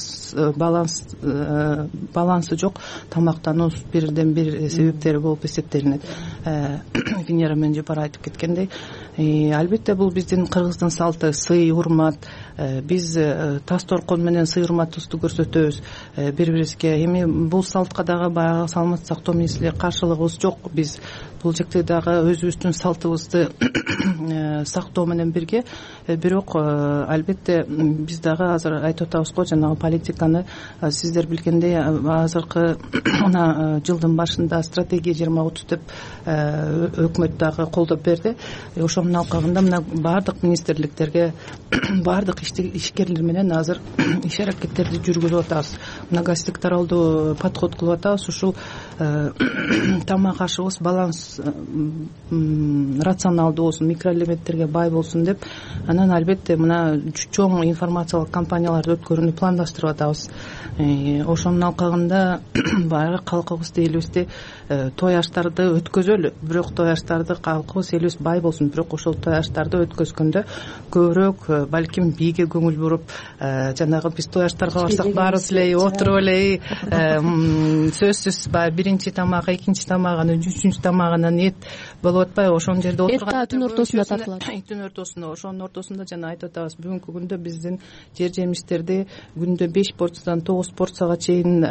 балансы жок тамактануу бирден бир себептери болуп эсептелинет. Венера менен Жапар айтып кеткендей, албетте бул биздин кыргыздын салты, сый, урмат. Биз тас торкон менен сый урматыбызды көрсөтөбүз бири бирибизге. Эми бул салтка дагы баягы саламаттык сактоо министрлиги каршылыгыбыз жок. Биз бул жакта дагы өзүбүздүн салтыбызды сактоо менен бирге, бирок албетте биз дагы азыр айтып атабыз го, жанагы политиканы сиздер билгендей азыркы мына жылдын башында стратегия 2030 деп өкмөт дагы колдоп берди. Ошонун алкагында мына баардык министрликтерге, баардык ишкерлер менен азыр иш аракеттерди жүргүзүп атабыз. Многостик таралдуу подход кылып атабыз. Ушул тамак ашыбыз баланс, рационалдуу болсун, микроэлементтерге бай болсун деп, анан албетте мына чоң информациялык кампанияларды өткөрүүнү пландаштырып атабыз. Ошонун алкагында баягы калкыбызды, элибизди той аштарды өткөзөлү, бирок той аштарды калкыбыз, элибиз бай болсун. Бирок ошол той аштарды өткөзгөндө көбүрөөк балким бийге көңүл буруп, жанагы биз той аштарга барсак баарыбыз эле отуруп эле сөзсүз баягы биринчи тамагы, экинчи тамагы, үчүнчү тамагынан эт болуп атпайбы, ошол жерде отурган түн ортосунда тартылат. Түн ортосунда, ошонун ортосунда жана айтып атабыз, бүгүнкү күндө биздин жер жемиштерди күндө 5 порциядан 9 порцияга чейин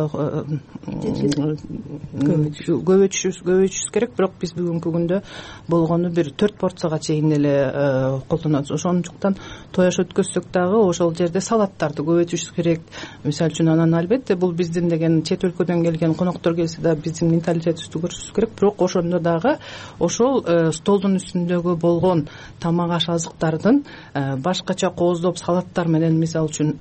көбөйтүшүбүз керек, бирок биз бүгүнкү күндө болгону бир 4 порцияга чейин эле колдонобуз. Ошондуктан той аш өткөзсөк дагы ошол жерде салаттарды көбөйтүшүбүз керек. Мисалы үчүн анан албетте бул биздин деген чет өлкөдөн келген коноктор келсе да биздин менталитетибизди көрсөтүбүз керек, бирок ошондо дагы ошол столдун үстүндөгү болгон тамак аш азыктардын башкача кооздоп салаттар менен, мисалы үчүн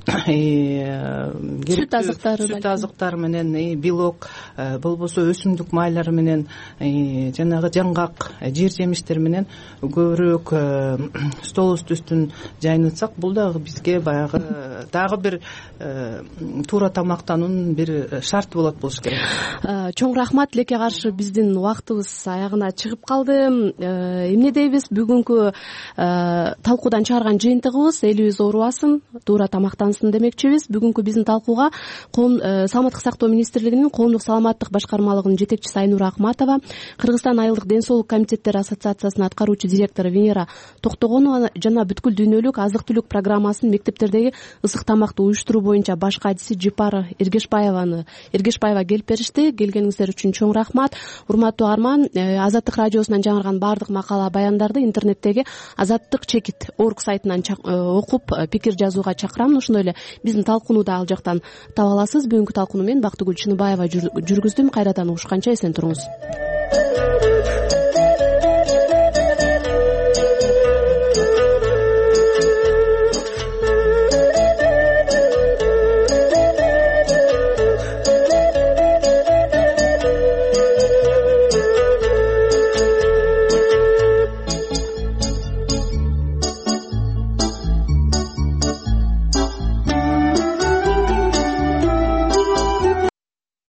сүт азыктары менен, белок болбосо өсүмдүк майлары менен, жанагы жаңгак жер жемиштер менен көбүрөөк столубуздун үстүн жайнатсак, бул дагы бизге баягы дагы бир туура тамактануунун бир шарты болуш керек. Чоң рахмат. Тилекке каршы биздин убактыбыз аягына чыгып калды. Эмне дейбиз, бүгүнкү талкуудан чыгарган жыйынтыгыбыз элибиз оорубасын, туура тамактансын демекчибиз. Бүгүнкү биздин талкууга Саламаттык сактоо министрлигинин коомдук саламаттык башкармалыгынын жетекчиси Айнура Акматова, Кыргызстан айылдык ден соолук комитеттери ассоциациясынын аткаруучу директору Венера Токтогонова жана бүткүл дүйнөлүк азык-түлүк программасынын мектептердеги ысык тамакты уюштуруу боюнча баш кадиси Жипара Эргешбаева келип беришти. Келгениңиздер үчүн чоң рахмат. Урматтуу Арман, Азаттык радиосунан жаңырган баардык макала баяндарды интернеттеги azattik.org сайтынан окуп пикир жазууга чакырам. Ошондой эле биздин талкууну да ал жактан таба аласыз. Бүгүнкү талкууну мен Бактыгүл Чыныбаева жүргүздүм. Кайрадан угушканча эсен туруңуз.